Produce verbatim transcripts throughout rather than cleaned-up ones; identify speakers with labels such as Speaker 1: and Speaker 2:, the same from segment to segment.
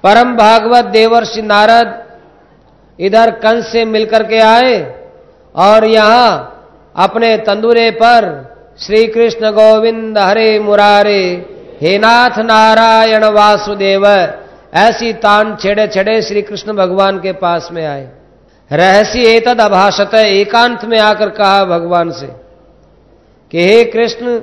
Speaker 1: परम भागवत देवर्षि नारद इधर कंस से मिलकर के आए और यहां अपने तंदुरे पर श्री कृष्ण गोविंद हरे मुरारे हे नाथ नारायण वासुदेव ऐसी तान छेड़े छेड़े श्री कृष्ण भगवान के पास में आए। रहस्य एतद अभाषत, एकांत में आकर कहा भगवान से कि हे कृष्ण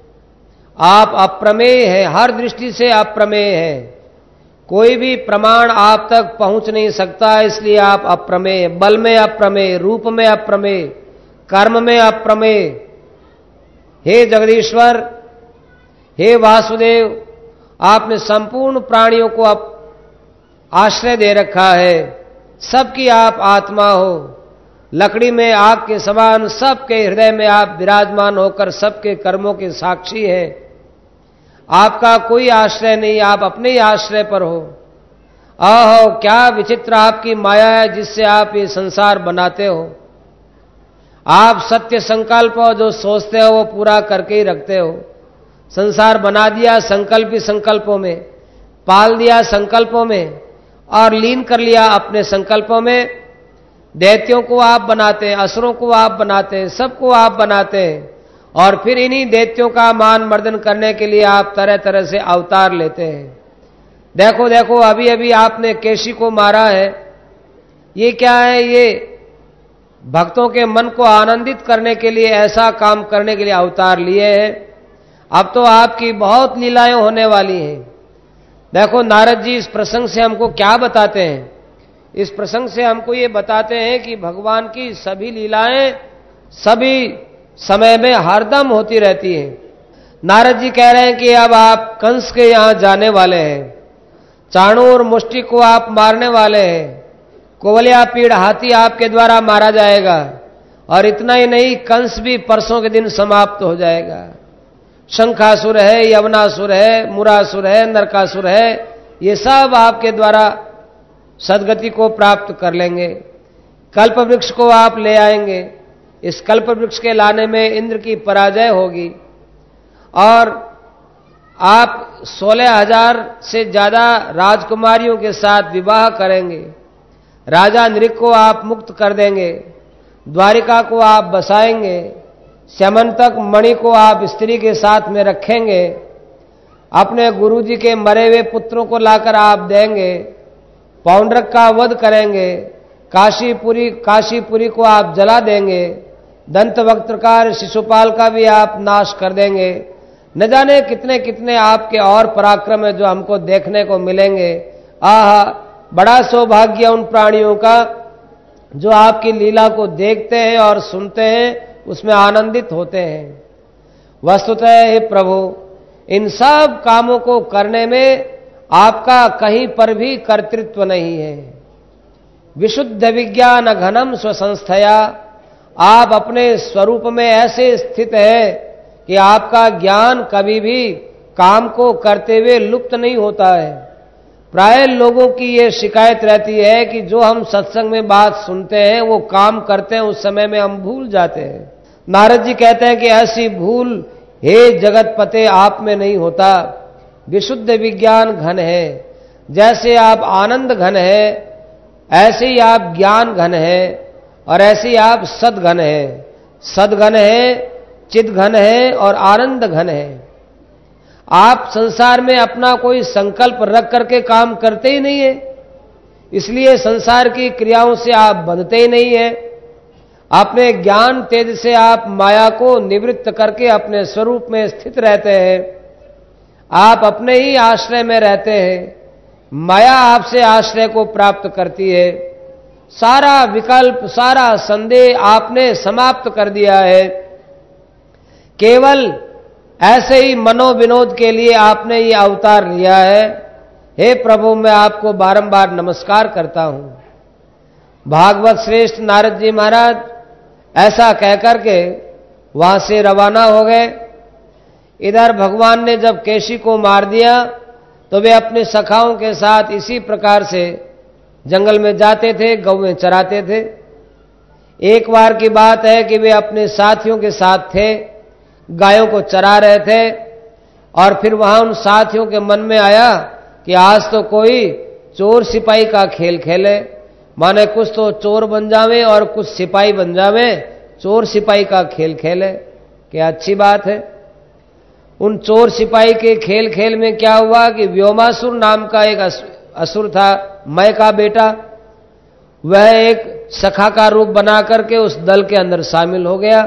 Speaker 1: आप अप्रमेय हैं, हर दृष्टि से अप्रमेय हैं, कोई भी प्रमाण आप तक पहुंच नहीं सकता, इसलिए आप अप्रमेय, बल में अप्रमेय, रूप में अप्रमेय, कर्म में अप्रमेय। हे जगदीश्वर, हे वासुदेव, आपने संपूर्ण प्राणियों को आप आश्रय दे रखा है, सबकी आप आत्मा हो, लकड़ी में आग के समान सबके हृदय में आप विराजमान होकर सबके कर्मों के साक्षी हैं। आपका कोई आश्रय नहीं, आप अपने ही आश्रय पर हो। आहो क्या विचित्र आपकी माया है जिससे आप ये संसार बनाते हो। आप सत्य संकल्प जो सोचते हो वो पूरा करके ही रखते हो। संसार बना दिया संकल्प ही संकल्पों में, पाल दिया संकल्पों में और लीन कर लिया अपने संकल्पों में। दैत्यों को आप बनाते हैं, असुरों को आप बनाते हैं, सबको आप बनाते हैं और फिर इन्हीं दैत्यों का मान मर्दन करने के लिए आप तरह तरह से अवतार लेते हैं। देखो देखो अभी अभी आपने केशी को मारा है, ये क्या है? ये भक्तों के मन को आनंदित करने के लिए, ऐसा काम करने के लिए अवतार लिए हैं। अब तो आपकी बहुत लीलाएं होने वाली हैं। देखो नारद जी इस प्रसंग से हमको क्या बताते हैं? इस प्रसंग से हमको ये बताते हैं कि भगवान की सभी लीलाएं सभी समय में हरदम होती रहती हैं। नारद जी कह रहे हैं कि अब आप कंस के यहां जाने वाले हैं, चाणूर मुष्टि को आप मारने वाले हैं, कोवलिया पीड़ हाथी आपके द्वारा मारा जाएगा और इतना ही नहीं, कंस भी परसों के दिन समाप्त हो जाएगा। शंखासुर है, यवनासुर है, मुरासुर है, नरकासुर है, ये सब आपके द्वारा सदगति को प्राप्त कर लेंगे। कल्प वृक्ष को आप ले आएंगे, इस कल्प वृक्ष के लाने में इंद्र की पराजय होगी और आप सोलह हजार से ज्यादा राजकुमारियों के साथ विवाह करेंगे। राजा नृक को आप मुक्त कर देंगे, द्वारिका को आप बसाएंगे, स्यमंतक मणि को आप स्त्री के साथ में रखेंगे, अपने गुरुजी के मरे हुए पुत्रों को लाकर आप देंगे, पौंड्रक का वध करेंगे, काशीपुरी काशीपुरी को आप जला देंगे, दंत वक्त्रकार शिशुपाल का भी आप नाश कर देंगे। न जाने कितने कितने आपके और पराक्रम है जो हमको देखने को मिलेंगे। आहा, बड़ा सौभाग्य उन प्राणियों का जो आपकी लीला को देखते हैं और सुनते हैं, उसमें आनंदित होते हैं। वस्तुतः हे प्रभु, इन सब कामों को करने में आपका कहीं पर भी कर्तृत्व नहीं है। विशुद्ध विज्ञान घनम स्वसंस्थया, आप अपने स्वरूप में ऐसे स्थित है कि आपका ज्ञान कभी भी काम को करते हुए लुप्त नहीं होता है। प्राय लोगों की ये शिकायत रहती है कि जो हम सत्संग में बात सुनते हैं वो काम करते हैं, उस समय में हम भूल जाते हैं। नारद जी कहते हैं कि ऐसी भूल हे जगतपते आप में नहीं होता। विशुद्ध विज्ञान घन है, जैसे आप आनंद घन है ऐसे ही आप ज्ञान घन है और ऐसे ही आप सद्घन है। सद्घन है, चिद घन है और आनंद घन है। आप संसार में अपना कोई संकल्प रख करके काम करते ही नहीं है, इसलिए संसार की क्रियाओं से आप बंधते ही नहीं है। अपने ज्ञान तेज से आप माया को निवृत्त करके अपने स्वरूप में स्थित रहते हैं। आप अपने ही आश्रय में रहते हैं, माया आपसे आश्रय को प्राप्त करती है। सारा विकल्प, सारा संदेह आपने समाप्त कर दिया है। केवल ऐसे ही मनोविनोद के लिए आपने ये अवतार लिया है। हे प्रभु, मैं आपको बारंबार नमस्कार करता हूं। भागवत श्रेष्ठ नारद जी महाराज ऐसा कहकर के वहां से रवाना हो गए। इधर भगवान ने जब केशी को मार दिया तो वे अपने सखाओं के साथ इसी प्रकार से जंगल में जाते थे, गौएं चराते थे। एक बार की बात है कि वे अपने साथियों के साथ थे, गायों को चरा रहे थे और फिर वहां उन साथियों के मन में आया कि आज तो कोई चोर सिपाही का खेल खेले, माने कुछ तो चोर बन जावे और कुछ सिपाही बन जावे, चोर सिपाही का खेल खेले, क्या अच्छी बात है। उन चोर सिपाही के खेल खेल में क्या हुआ कि व्योमासुर नाम का एक असुर था, मय का बेटा, वह एक सखा का रूप बना करके उस दल के अंदर शामिल हो गया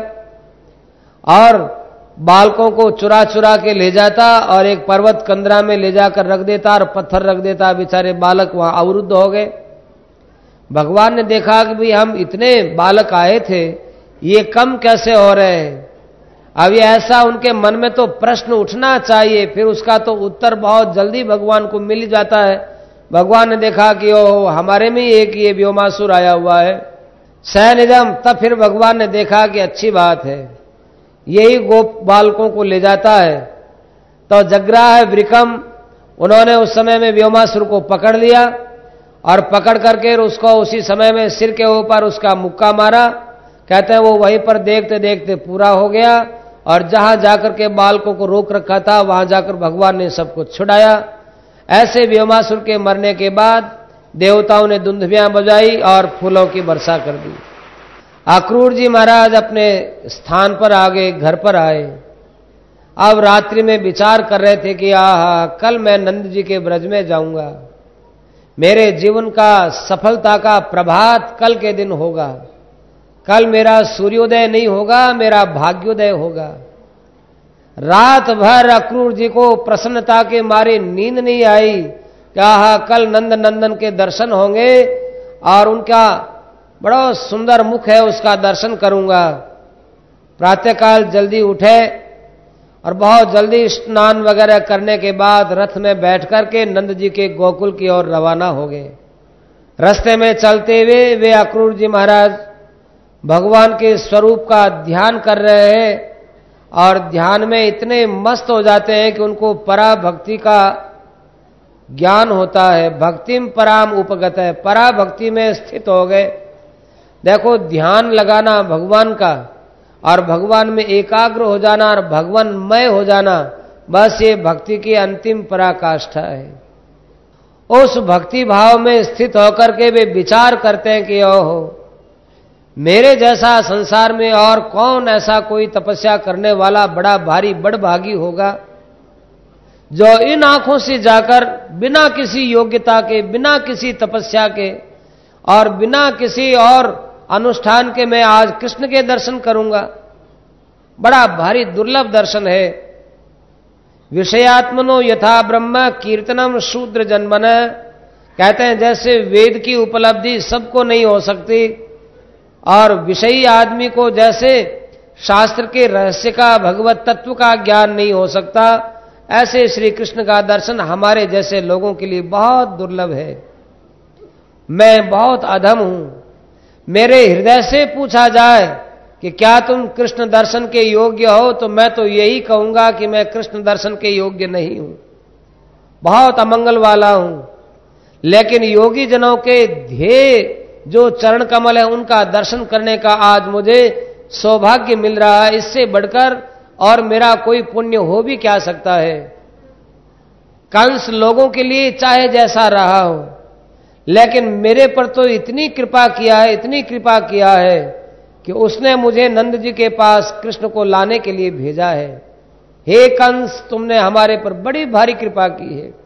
Speaker 1: और बालकों को चुरा चुरा के ले जाता और एक पर्वत कंदरा में ले जाकर रख देता और पत्थर रख देता, बेचारे बालक वहां अवरुद्ध हो गए। भगवान ने देखा कि भाई हम इतने बालक आए थे, ये कम कैसे हो रहे हैं। अब ये ऐसा उनके मन में तो प्रश्न उठना चाहिए, फिर उसका तो उत्तर बहुत जल्दी भगवान को मिल जाता है। भगवान ने देखा कि ओ हमारे में ही एक ये व्योमासुर आया हुआ है सैनिधम, तब फिर भगवान ने देखा कि अच्छी बात है, यही गोप बालकों को ले जाता है। तो जग्राह वृकम, उन्होंने उस समय में व्योमासुर को पकड़ लिया और पकड़ करके उसको उसी समय में सिर के ऊपर उसका मुक्का मारा। कहते हैं वो वहीं पर देखते देखते पूरा हो गया और जहां जाकर के बालकों को रोक रखा था वहां जाकर भगवान ने सबको छुड़ाया। ऐसे व्योमासुर के मरने के बाद देवताओं ने दुंदुभियां बजाई और फूलों की वर्षा कर दी। अक्रूर जी महाराज अपने स्थान पर आ गए, घर पर आए। अब रात्रि में विचार कर रहे थे कि आहा, कल मैं नंद जी के ब्रज में जाऊंगा, मेरे जीवन का सफलता का प्रभात कल के दिन होगा, कल मेरा सूर्योदय नहीं होगा, मेरा भाग्योदय होगा। रात भर अक्रूर जी को प्रसन्नता के मारे नींद नहीं आई, क्या कल नंद नंदन के दर्शन होंगे और उनका बड़ा सुंदर मुख है उसका दर्शन करूंगा। प्रातःकाल जल्दी उठे और बहुत जल्दी स्नान वगैरह करने के बाद रथ में बैठ करके नंद जी के गोकुल की ओर रवाना हो गए। रास्ते में चलते हुए वे अक्रूर जी महाराज भगवान के स्वरूप का ध्यान कर रहे हैं और ध्यान में इतने मस्त हो जाते हैं कि उनको पराभक्ति का ज्ञान होता है। भक्तिम पराम उपगत है, पराभक्ति में स्थित हो गए। देखो, ध्यान लगाना भगवान का और भगवान में एकाग्र हो जाना और भगवानमय हो जाना, बस ये भक्ति की अंतिम पराकाष्ठा है। उस भक्ति भाव में स्थित होकर के वे विचार करते हैं कि ओहो, मेरे जैसा संसार में और कौन ऐसा कोई तपस्या करने वाला बड़ा भारी बड़भागी होगा जो इन आंखों से जाकर बिना किसी योग्यता के, बिना किसी तपस्या के और बिना किसी और अनुष्ठान के मैं आज कृष्ण के दर्शन करूंगा। बड़ा भारी दुर्लभ दर्शन है। विषयात्मनो यथा ब्रह्म कीर्तनम शूद्र जन्मन, कहते हैं जैसे वेद की उपलब्धि सबको नहीं हो सकती और विषयी आदमी को जैसे शास्त्र के रहस्य का, भगवत तत्व का ज्ञान नहीं हो सकता, ऐसे श्री कृष्ण का दर्शन हमारे जैसे लोगों के लिए बहुत दुर्लभ है। मैं बहुत अधम हूं। मेरे हृदय से पूछा जाए कि क्या तुम कृष्ण दर्शन के योग्य हो, तो मैं तो यही कहूंगा कि मैं कृष्ण दर्शन के योग्य नहीं हूं, बहुत अमंगल वाला हूं। लेकिन योगी जनों के ध्येय जो चरण कमल है उनका दर्शन करने का आज मुझे सौभाग्य मिल रहा है। इससे बढ़कर और मेरा कोई पुण्य हो भी क्या सकता है। कंस लोगों के लिए चाहे जैसा रहा हो, लेकिन मेरे पर तो इतनी कृपा किया है, इतनी कृपा किया है कि उसने मुझे नंद जी के पास कृष्ण को लाने के लिए भेजा है। हे कंस, तुमने हमारे पर बड़ी भारी कृपा की है।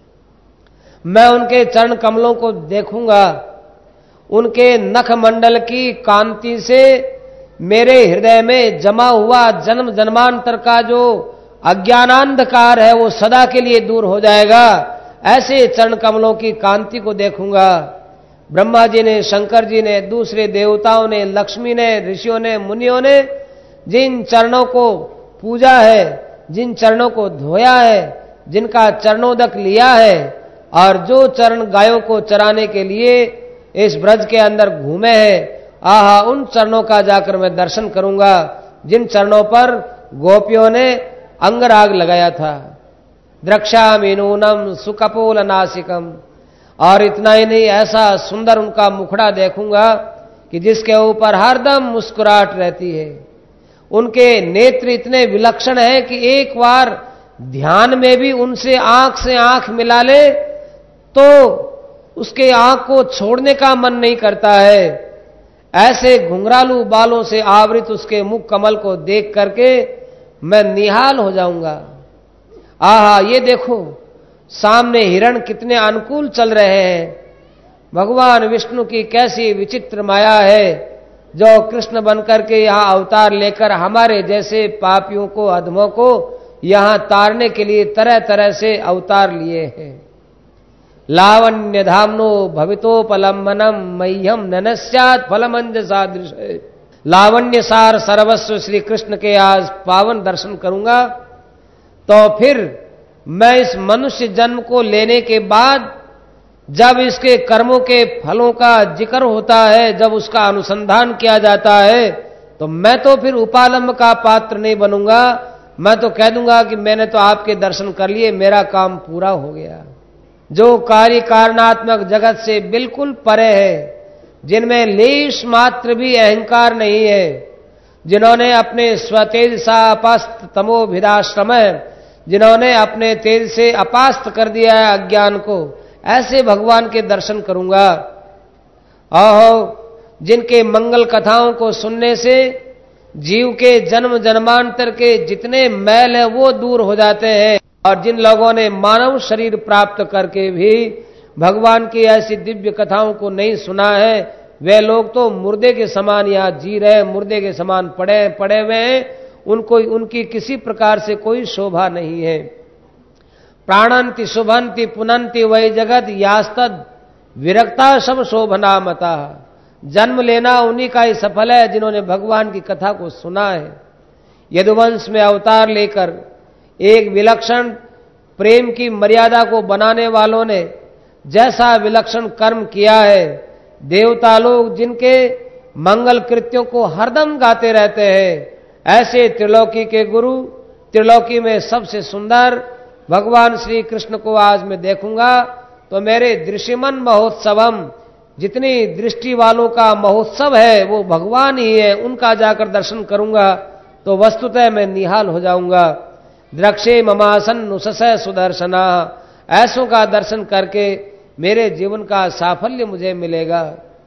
Speaker 1: मैं उनके चरण कमलों को देखूंगा, उनके नख मंडल की कांति से मेरे हृदय में जमा हुआ जन्म जन्मांतर का जो अज्ञानांधकार है वो सदा के लिए दूर हो जाएगा। ऐसे चरण कमलों की कांति को देखूंगा। ब्रह्मा जी ने, शंकर जी ने, दूसरे देवताओं ने, लक्ष्मी ने, ऋषियों ने, मुनियों ने जिन चरणों को पूजा है, जिन चरणों को धोया है, जिनका चरणोदक लिया है और जो चरण गायों को चराने के लिए इस ब्रज के अंदर घूमे हैं, आहा, उन चरणों का जाकर मैं दर्शन करूंगा जिन चरणों पर गोपियों ने अंगराग लगाया था। द्रक्षामि नूनम सुकपोल नासिकम, और इतना ही नहीं, ऐसा सुंदर उनका मुखड़ा देखूंगा कि जिसके ऊपर हरदम मुस्कुराहट रहती है। उनके नेत्र इतने विलक्षण हैं कि एक बार ध्यान में भी उनसे आंख से आंख मिला ले तो उसके आंख को छोड़ने का मन नहीं करता है। ऐसे घुंघरालू बालों से आवृत उसके मुख कमल को देख करके मैं निहाल हो जाऊंगा। आहा, ये देखो सामने हिरण कितने अनुकूल चल रहे हैं। भगवान विष्णु की कैसी विचित्र माया है, जो कृष्ण बनकर के यहां अवतार लेकर हमारे जैसे पापियों को, अधमों को यहां तारने के लिए तरह तरह से अवतार लिए हैं। लावण्य धामनो भवितोपलम्बनम मह्यम ननस्यात् फलमंज सादृश। लावण्य सार सर्वस्व श्री कृष्ण के आज पावन दर्शन करूंगा तो फिर मैं इस मनुष्य जन्म को लेने के बाद जब इसके कर्मों के फलों का जिक्र होता है, जब उसका अनुसंधान किया जाता है, तो मैं तो फिर उपालंब का पात्र नहीं बनूंगा। मैं तो कह दूंगा कि मैंने तो आपके दर्शन कर लिए, मेरा काम पूरा हो गया। जो कार्य कारणात्मक जगत से बिल्कुल परे है, जिनमें लेश मात्र भी अहंकार नहीं है, जिन्होंने अपने स्वतेज सा अपस्त तमोभिदाश्रम, जिन्होंने अपने तेज से अपास्त कर दिया है अज्ञान को, ऐसे भगवान के दर्शन करूंगा। आहो, जिनके मंगल कथाओं को सुनने से जीव के जन्म जन्मांतर के जितने मैल है वो दूर हो जाते हैं, और जिन लोगों ने मानव शरीर प्राप्त करके भी भगवान की ऐसी दिव्य कथाओं को नहीं सुना है, वे लोग तो मुर्दे के समान यहां जी रहे, मुर्दे के समान पड़े पड़े हुए हैं। उनको उनकी किसी प्रकार से कोई शोभा नहीं है। प्राणंति शुभंति पुनंति वही जगत यास्तद विरक्ता सब शोभना मता। जन्म लेना उन्हीं का ही सफल है जिन्होंने भगवान की कथा को सुना है। यदुवंश में अवतार लेकर एक विलक्षण प्रेम की मर्यादा को बनाने वालों ने जैसा विलक्षण कर्म किया है, देवता लोग जिनके मंगल कृत्यों को हरदम गाते रहते हैं, ऐसे त्रिलोकी के गुरु, त्रिलोकी में सबसे सुंदर भगवान श्री कृष्ण को आज मैं देखूंगा तो मेरे दृश्यमन महोत्सवम, जितनी दृष्टि वालों का महोत्सव है वो भगवान ही है, उनका जाकर दर्शन करूंगा तो वस्तुतः मैं निहाल हो जाऊंगा। द्रक्षे ममासन नुससय सुदर्शना, ऐसों का दर्शन करके मेरे जीवन का साफल्य मुझे मिलेगा।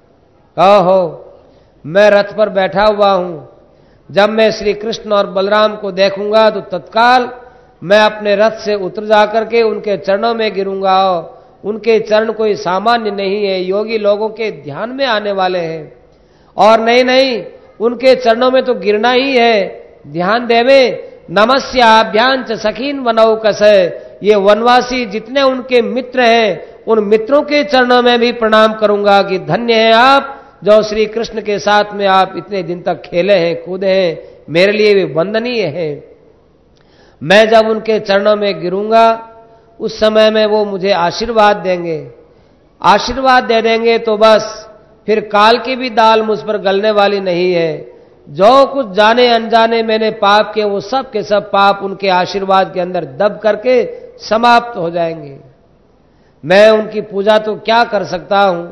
Speaker 1: कहो, मैं रथ पर बैठा हुआ हूं, जब मैं श्री कृष्ण और बलराम को देखूंगा तो तत्काल मैं अपने रथ से उतर जाकर के उनके चरणों में गिरूंगा। उनके चरण कोई सामान्य नहीं है, योगी लोगों के ध्यान में आने वाले हैं। और नहीं नहीं, उनके चरणों में तो गिरना ही है। ध्यान देवे नमस्याभ्यां च सखीन वनौ कसे, ये वनवासी जितने उनके मित्र हैं उन मित्रों के चरणों में भी प्रणाम करूंगा कि धन्य है आप, जो श्री कृष्ण के साथ में आप इतने दिन तक खेले हैं, कूदे हैं, मेरे लिए भी वंदनीय है। मैं जब उनके चरणों में गिरूंगा उस समय में वो मुझे आशीर्वाद देंगे। आशीर्वाद दे देंगे तो बस फिर काल की भी दाल मुझ पर गलने वाली नहीं है। जो कुछ जाने अनजाने मैंने पाप किए वो सब के सब पाप उनके आशीर्वाद के अंदर दब करके समाप्त हो जाएंगे। मैं उनकी पूजा तो क्या कर सकता हूं।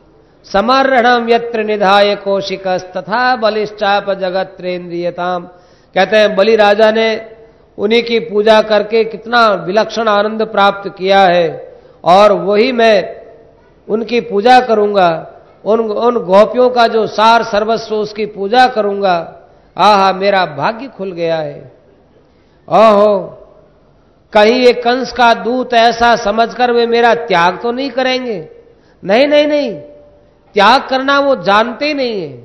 Speaker 1: समर्णम यत्र निधाय कौशिकस तथा बलिश्चाप जगत्रेन्द्रियताम, कहते हैं बलि राजा ने उन्हीं की पूजा करके कितना विलक्षण आनंद प्राप्त किया है, और वही मैं उनकी पूजा करूंगा। उन उन गोपियों का जो सार सर्वस्व उसकी पूजा करूंगा। आहा, मेरा भाग्य खुल गया है। ओहो, कहीं ये कंस का दूत ऐसा समझकर वे मेरा त्याग तो नहीं करेंगे। नहीं नहीं नहीं, त्याग करना वो जानते नहीं है।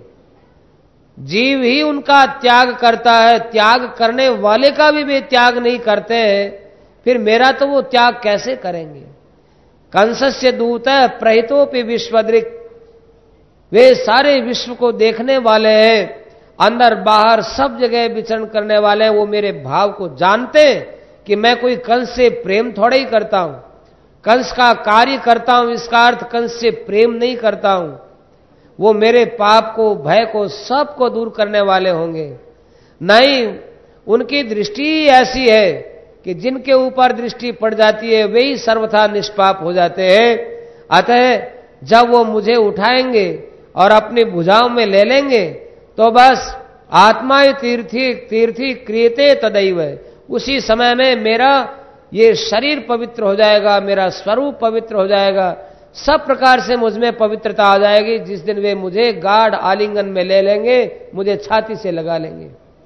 Speaker 1: जीव ही उनका त्याग करता है, त्याग करने वाले का भी वे त्याग नहीं करते हैं, फिर मेरा तो वो त्याग कैसे करेंगे। कंसस्य दूत है प्रहितोपि विश्वदृक्, वे सारे विश्व को देखने वाले हैं, अंदर बाहर सब जगह विचरण करने वाले हैं। वो मेरे भाव को जानते हैं कि मैं कोई कंस से प्रेम थोड़ा ही करता हूं, कंस का कार्य करता हूं, इसका अर्थ कंस से प्रेम नहीं करता हूं। वो मेरे पाप को, भय को, सब को दूर करने वाले होंगे। नहीं, उनकी दृष्टि ऐसी है कि जिनके ऊपर दृष्टि पड़ जाती है वे ही सर्वथा निष्पाप हो जाते हैं। अतः जब वो मुझे उठाएंगे और अपनी भुजाओं में ले लेंगे तो बस आत्मा तीर्थी तीर्थी क्रियते तदैव, उसी समय में मेरा ये शरीर पवित्र हो जाएगा, मेरा स्वरूप पवित्र हो जाएगा। सब प्रकार से मुझ में पवित्रता आ जाएगी। जिस दिन वे मुझे गाढ़ आलिंगन में ले लेंगे, मुझे छाती से लगा लेंगे।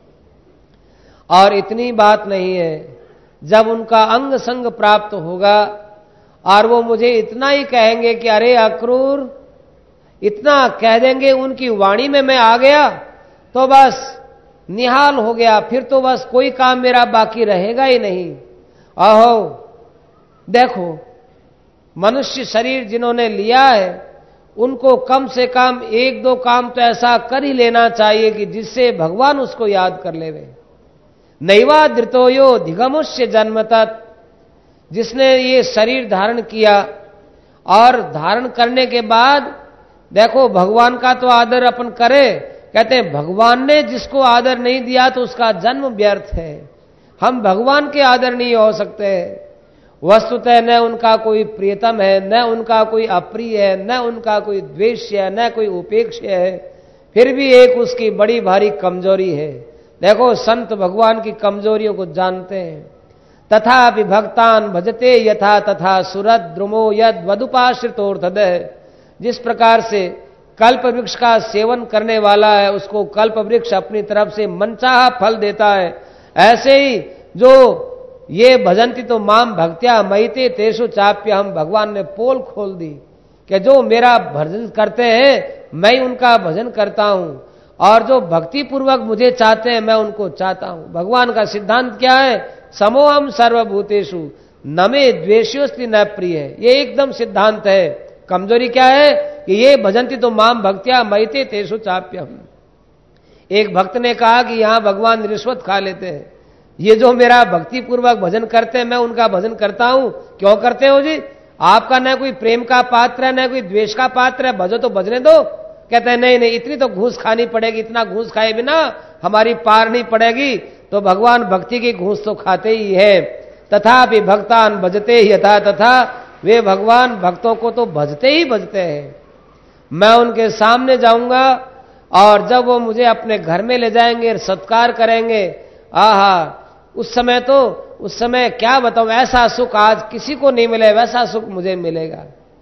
Speaker 1: और इतनी बात नहीं है, जब उनका अंग संग प्राप्त होगा और वो मुझे इतना ही कहेंगे कि अरे अक्रूर, इतना कह देंगे, उनकी वाणी में मैं आ गया तो बस निहाल हो गया। फिर तो बस कोई काम मेरा बाकी रहेगा ही नहीं। अहो देखो, मनुष्य शरीर जिन्होंने लिया है उनको कम से कम एक दो काम तो ऐसा कर ही लेना चाहिए कि जिससे भगवान उसको याद कर लेवे। नैवा धृतोयो धिगमुष्य जन्मतत्, जिसने ये शरीर धारण किया और धारण करने के बाद देखो भगवान का तो आदर अपन करे, कहते हैं भगवान ने जिसको आदर नहीं दिया तो उसका जन्म व्यर्थ है। हम भगवान के आदर नहीं हो सकते। वस्तुतः न उनका कोई प्रियतम है, न उनका कोई अप्रिय है, न उनका कोई द्वेष्य है, न कोई उपेक्ष है। फिर भी एक उसकी बड़ी भारी कमजोरी है। देखो संत भगवान की कमजोरियों को जानते हैं। तथा विभक्तान भजते यथा तथा सुरत द्रुमो यद वदुपाश्रितोर्थद, जिस प्रकार से कल्प वृक्ष का सेवन करने वाला है उसको कल्प वृक्ष अपनी तरफ से मनचाहा फल देता है, ऐसे ही जो ये भजंती तो माम भक्त्या मयिते तेषु चाप्य, हम भगवान ने पोल खोल दी कि जो मेरा भजन करते हैं मैं उनका भजन करता हूं, और जो भक्ति पूर्वक मुझे चाहते हैं मैं उनको चाहता हूं। भगवान का सिद्धांत क्या है? समोहम सर्वभूतेषु न मे द्वेष्योस्ति न प्रिय है। ये एकदम सिद्धांत है। कमजोरी क्या है कि ये भजंती तो माम भक्त्या मयिते तेषु चाप्यम। एक भक्त ने कहा कि यहां भगवान रिश्वत खा लेते हैं। ये जो मेरा भक्ति पूर्वक भजन करते हैं मैं उनका भजन करता हूं। क्यों करते हो जी? आपका न कोई प्रेम का पात्र है न कोई द्वेष का पात्र है, भजो तो भजने दो। कहते हैं नहीं नहीं, इतनी तो घूस खानी पड़ेगी, इतना घूस खाए बिना हमारी पार नहीं पड़ेगी। तो भगवान भक्ति की घूस तो खाते ही है। तथापि भक्तान भजते यथा तथा, वे भगवान भक्तों को तो भजते ही भजते हैं। मैं उनके सामने जाऊंगा और जब वो मुझे अपने घर में ले जाएंगे, सत्कार करेंगे, आहा उस समय तो उस समय क्या बताऊं, ऐसा सुख आज किसी को नहीं मिले वैसा सुख मुझे मिलेगा।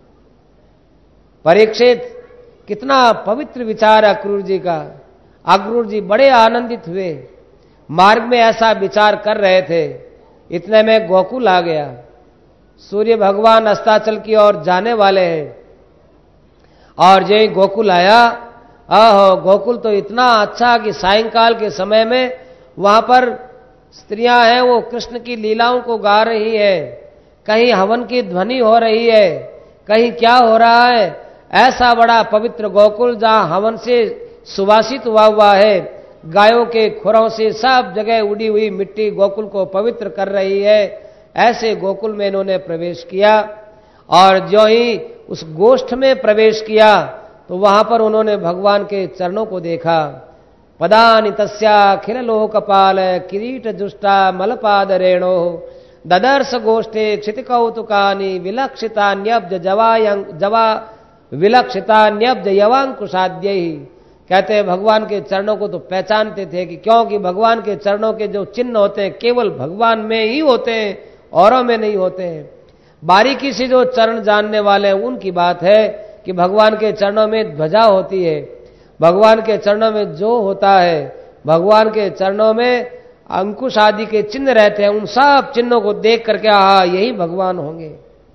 Speaker 1: परीक्षित, कितना पवित्र विचार है अक्रूर जी का। अक्रूर जी बड़े आनंदित हुए। मार्ग में ऐसा विचार कर रहे थे, इतने में गोकुल आ गया। सूर्य भगवान अस्ताचल की ओर जाने वाले हैं और जो ही गोकुल आया, आहो गोकुल तो इतना अच्छा कि सायंकाल के समय में वहां पर स्त्रियां हैं वो कृष्ण की लीलाओं को गा रही है। कहीं हवन की ध्वनि हो रही है, कहीं क्या हो रहा है। ऐसा बड़ा पवित्र गोकुल जहां हवन से सुवासित हुआ हुआ है। गायों के खुरों से सब जगह उड़ी हुई मिट्टी गोकुल को पवित्र कर रही है। ऐसे गोकुल में इन्होंने प्रवेश किया और जो ही उस गोष्ठ में प्रवेश किया तो वहां पर उन्होंने भगवान के चरणों को देखा। पदानि तस्याखिल लोकपाल किरीट जुष्टा मलपाद रेणो ददर्श गोष्ठे क्षिति कौतुकानि विलक्षितान्यब्ज जवायं जवा विलक्षितान्यब्ज यवांकुशाद्यै। कहते हैं भगवान के चरणों को तो पहचानते थे कि क्योंकि भगवान के चरणों के जो चिन्ह होते हैं केवल भगवान में ही होते हैं, औरों में नहीं होते हैं। बारीकी से जो चरण जानने वाले हैं उनकी बात है कि भगवान के चरणों में ध्वजा होती है, भगवान के चरणों में जो होता है, भगवान के चरणों में अंकुश आदि के चिन्ह रहते हैं। उन सब चिन्हों को देख करके आहा यही भगवान होंगे।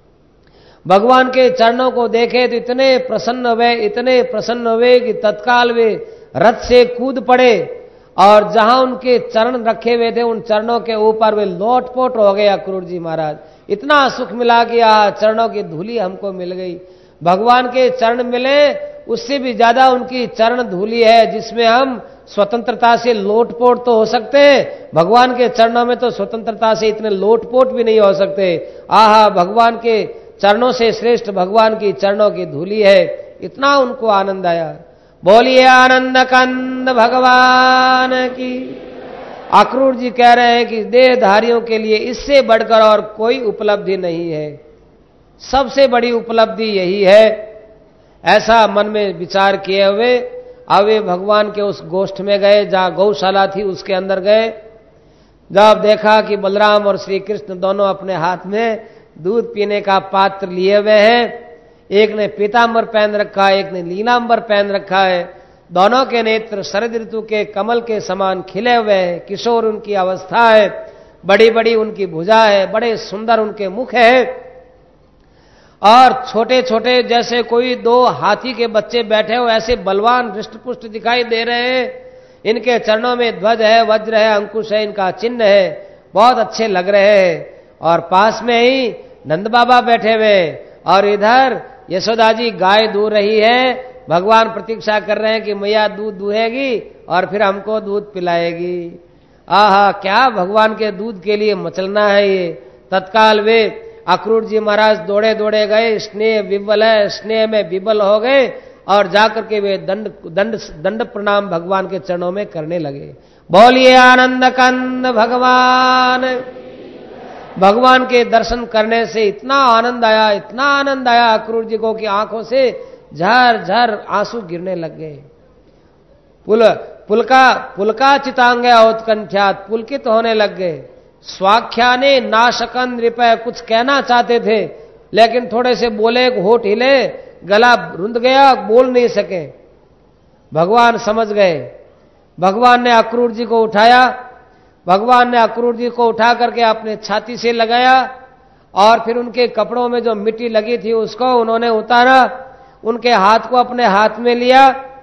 Speaker 1: भगवान के चरणों को देखे तो इतने प्रसन्न हुए, इतने प्रसन्न हुए कि तत्काल वे रथ से कूद पड़े और जहां उनके चरण रखे हुए थे उन चरणों के ऊपर वे लोटपोट हो गए। अक्रूर जी महाराज, इतना सुख मिला कि आहा चरणों की धूली हमको मिल गई। भगवान के चरण मिले, उससे भी ज्यादा उनकी चरण धूली है जिसमें हम स्वतंत्रता से लोटपोट तो हो सकते हैं, भगवान के चरणों में तो स्वतंत्रता से इतने लोटपोट भी नहीं हो सकते। आहा भगवान के चरणों से श्रेष्ठ भगवान की चरणों की धूली है। इतना उनको आनंद आया। बोलिए आनंद कंद भगवान की। अक्रूर जी कह रहे हैं कि देहधारियों के लिए इससे बढ़कर और कोई उपलब्धि नहीं है, सबसे बड़ी उपलब्धि यही है। ऐसा मन में विचार किए हुए अब वे भगवान के उस गोष्ठ में गए जहां गौशाला थी, उसके अंदर गए। जब देखा कि बलराम और श्री कृष्ण दोनों अपने हाथ में दूध पीने का पात्र लिए हुए हैं, एक ने पीतांबर पहन रखा है, एक ने लीलांबर पहन रखा है। दोनों के नेत्र शरद ऋतु के कमल के समान खिले हुए हैं, किशोर उनकी अवस्था है, बड़ी बड़ी उनकी भुजा है, बड़े सुंदर उनके मुख है, और छोटे छोटे जैसे कोई दो हाथी के बच्चे बैठे हो ऐसे बलवान हृष्टपुष्ट दिखाई दे रहे हैं। इनके चरणों में ध्वज है, वज्र है, अंकुश है, इनका चिन्ह है, बहुत अच्छे लग रहे हैं। और पास में ही नंद बाबा बैठे हुए, और इधर यशोदा जी गाय दूह रही है। भगवान प्रतीक्षा कर रहे हैं कि मैया दूध दूहेगी और फिर हमको दूध पिलाएगी। आहा, क्या भगवान के दूध के लिए मचलना है ये। तत्काल वे अक्रूर जी महाराज दौड़े दौड़े गए, स्नेह विवल है, स्नेह में विवल हो गए, और जाकर के वे दंड दंड दंड प्रणाम भगवान के चरणों में करने लगे। बोलिए आनंद कंद भगवान। भगवान के दर्शन करने से इतना आनंद आया, इतना आनंद आया अक्रूर जी को कि आंखों से झर झर आंसू गिरने लग गए। पुल पुलका पुलका चितांग उत्कंठ्यात, पुलकित होने लग गए। स्वाख्याने नाशकन नृपय, कुछ कहना चाहते थे लेकिन थोड़े से बोले, होठ हिले, गला रुंध गया, बोल नहीं सके। भगवान समझ गए। भगवान ने अक्रूर जी को उठाया, भगवान ने अक्रूर जी को उठा करके अपने छाती से लगाया, और फिर उनके कपड़ों में जो मिट्टी लगी थी उसको उन्होंने उतारा, उनके हाथ को अपने हाथ में लिया,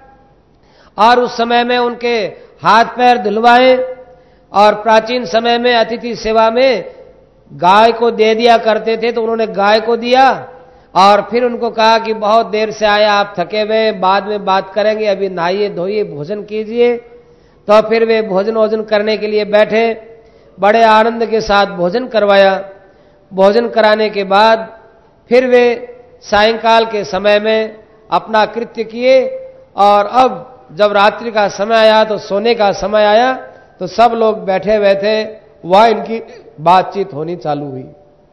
Speaker 1: और उस समय में उनके हाथ पैर धुलवाए। और प्राचीन समय में अतिथि सेवा में गाय को दे दिया करते थे, तो उन्होंने गाय को दिया, और फिर उनको कहा कि बहुत देर से आया, आप थके हुए, बाद में बात करेंगे, अभी नहाइए धोइए, भोजन कीजिए। तो फिर वे भोजन भोजन करने के लिए बैठे, बड़े आनंद के साथ भोजन करवाया। भोजन कराने के बाद फिर वे सायंकाल के समय में अपना कृत्य किए, और अब जब रात्रि का समय आया तो सोने का समय आया, तो सब लोग बैठे हुए थे, वह इनकी बातचीत होनी चालू हुई।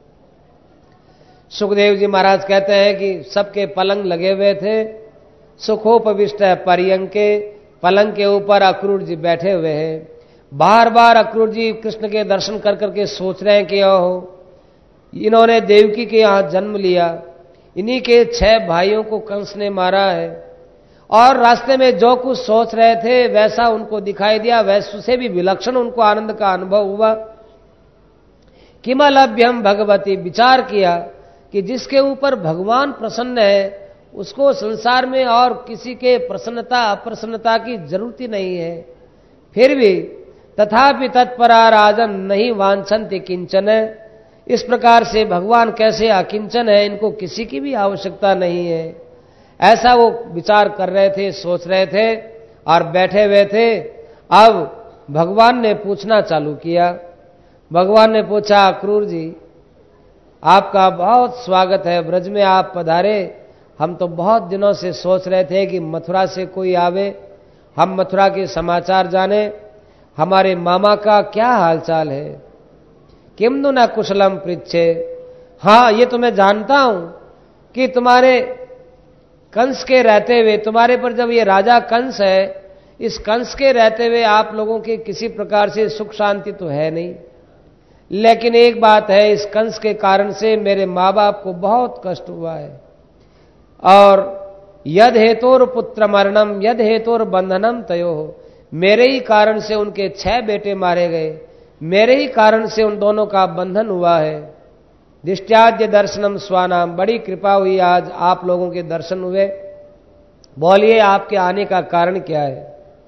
Speaker 1: सुखदेव जी महाराज कहते हैं कि सबके पलंग लगे हुए थे, सुखोपविष्ट पर्यंक के पलंग के ऊपर अक्रूर जी बैठे हुए हैं। बार बार अक्रूर जी कृष्ण के दर्शन कर करके सोच रहे हैं कि ओहो, इन्होंने देवकी के यहां जन्म लिया, इन्हीं के छह भाइयों को कंस ने मारा है, और रास्ते में जो कुछ सोच रहे थे वैसा उनको दिखाई दिया, वैसे से भी विलक्षण उनको आनंद का अनुभव हुआ। किमलभ्यम भगवती, विचार किया कि जिसके ऊपर भगवान प्रसन्न है उसको संसार में और किसी के प्रसन्नता अप्रसन्नता की जरूरत ही नहीं है। फिर भी तथापि तत्परा राजन नहीं वांछन्ति किंचन, इस प्रकार से भगवान कैसे अकिंचन है, इनको किसी की भी आवश्यकता नहीं है, ऐसा वो विचार कर रहे थे, सोच रहे थे, और बैठे हुए थे। अब भगवान ने पूछना चालू किया। भगवान ने पूछा, अक्रूर जी आपका बहुत स्वागत है, ब्रज में आप पधारे। हम तो बहुत दिनों से सोच रहे थे कि मथुरा से कोई आवे, हम मथुरा के समाचार जाने, हमारे मामा का क्या हालचाल है। किम नु न कुशलम पृच्छे, हाँ ये तो मैं जानता हूं कि तुम्हारे कंस के रहते हुए, तुम्हारे पर जब ये राजा कंस है, इस कंस के रहते हुए आप लोगों के किसी प्रकार से सुख शांति तो है नहीं, लेकिन एक बात है, इस कंस के कारण से मेरे माँ बाप को बहुत कष्ट हुआ है, और यद हेतोर पुत्र मरणम यद हेतोर बंधनम तयो, मेरे ही कारण से उनके छह बेटे मारे गए, मेरे ही कारण से उन दोनों का बंधन हुआ है। दिष्ट्याद्य दर्शनम स्वानाम, बड़ी कृपा हुई, आज आप लोगों के दर्शन हुए, बोलिए आपके आने का कारण क्या है।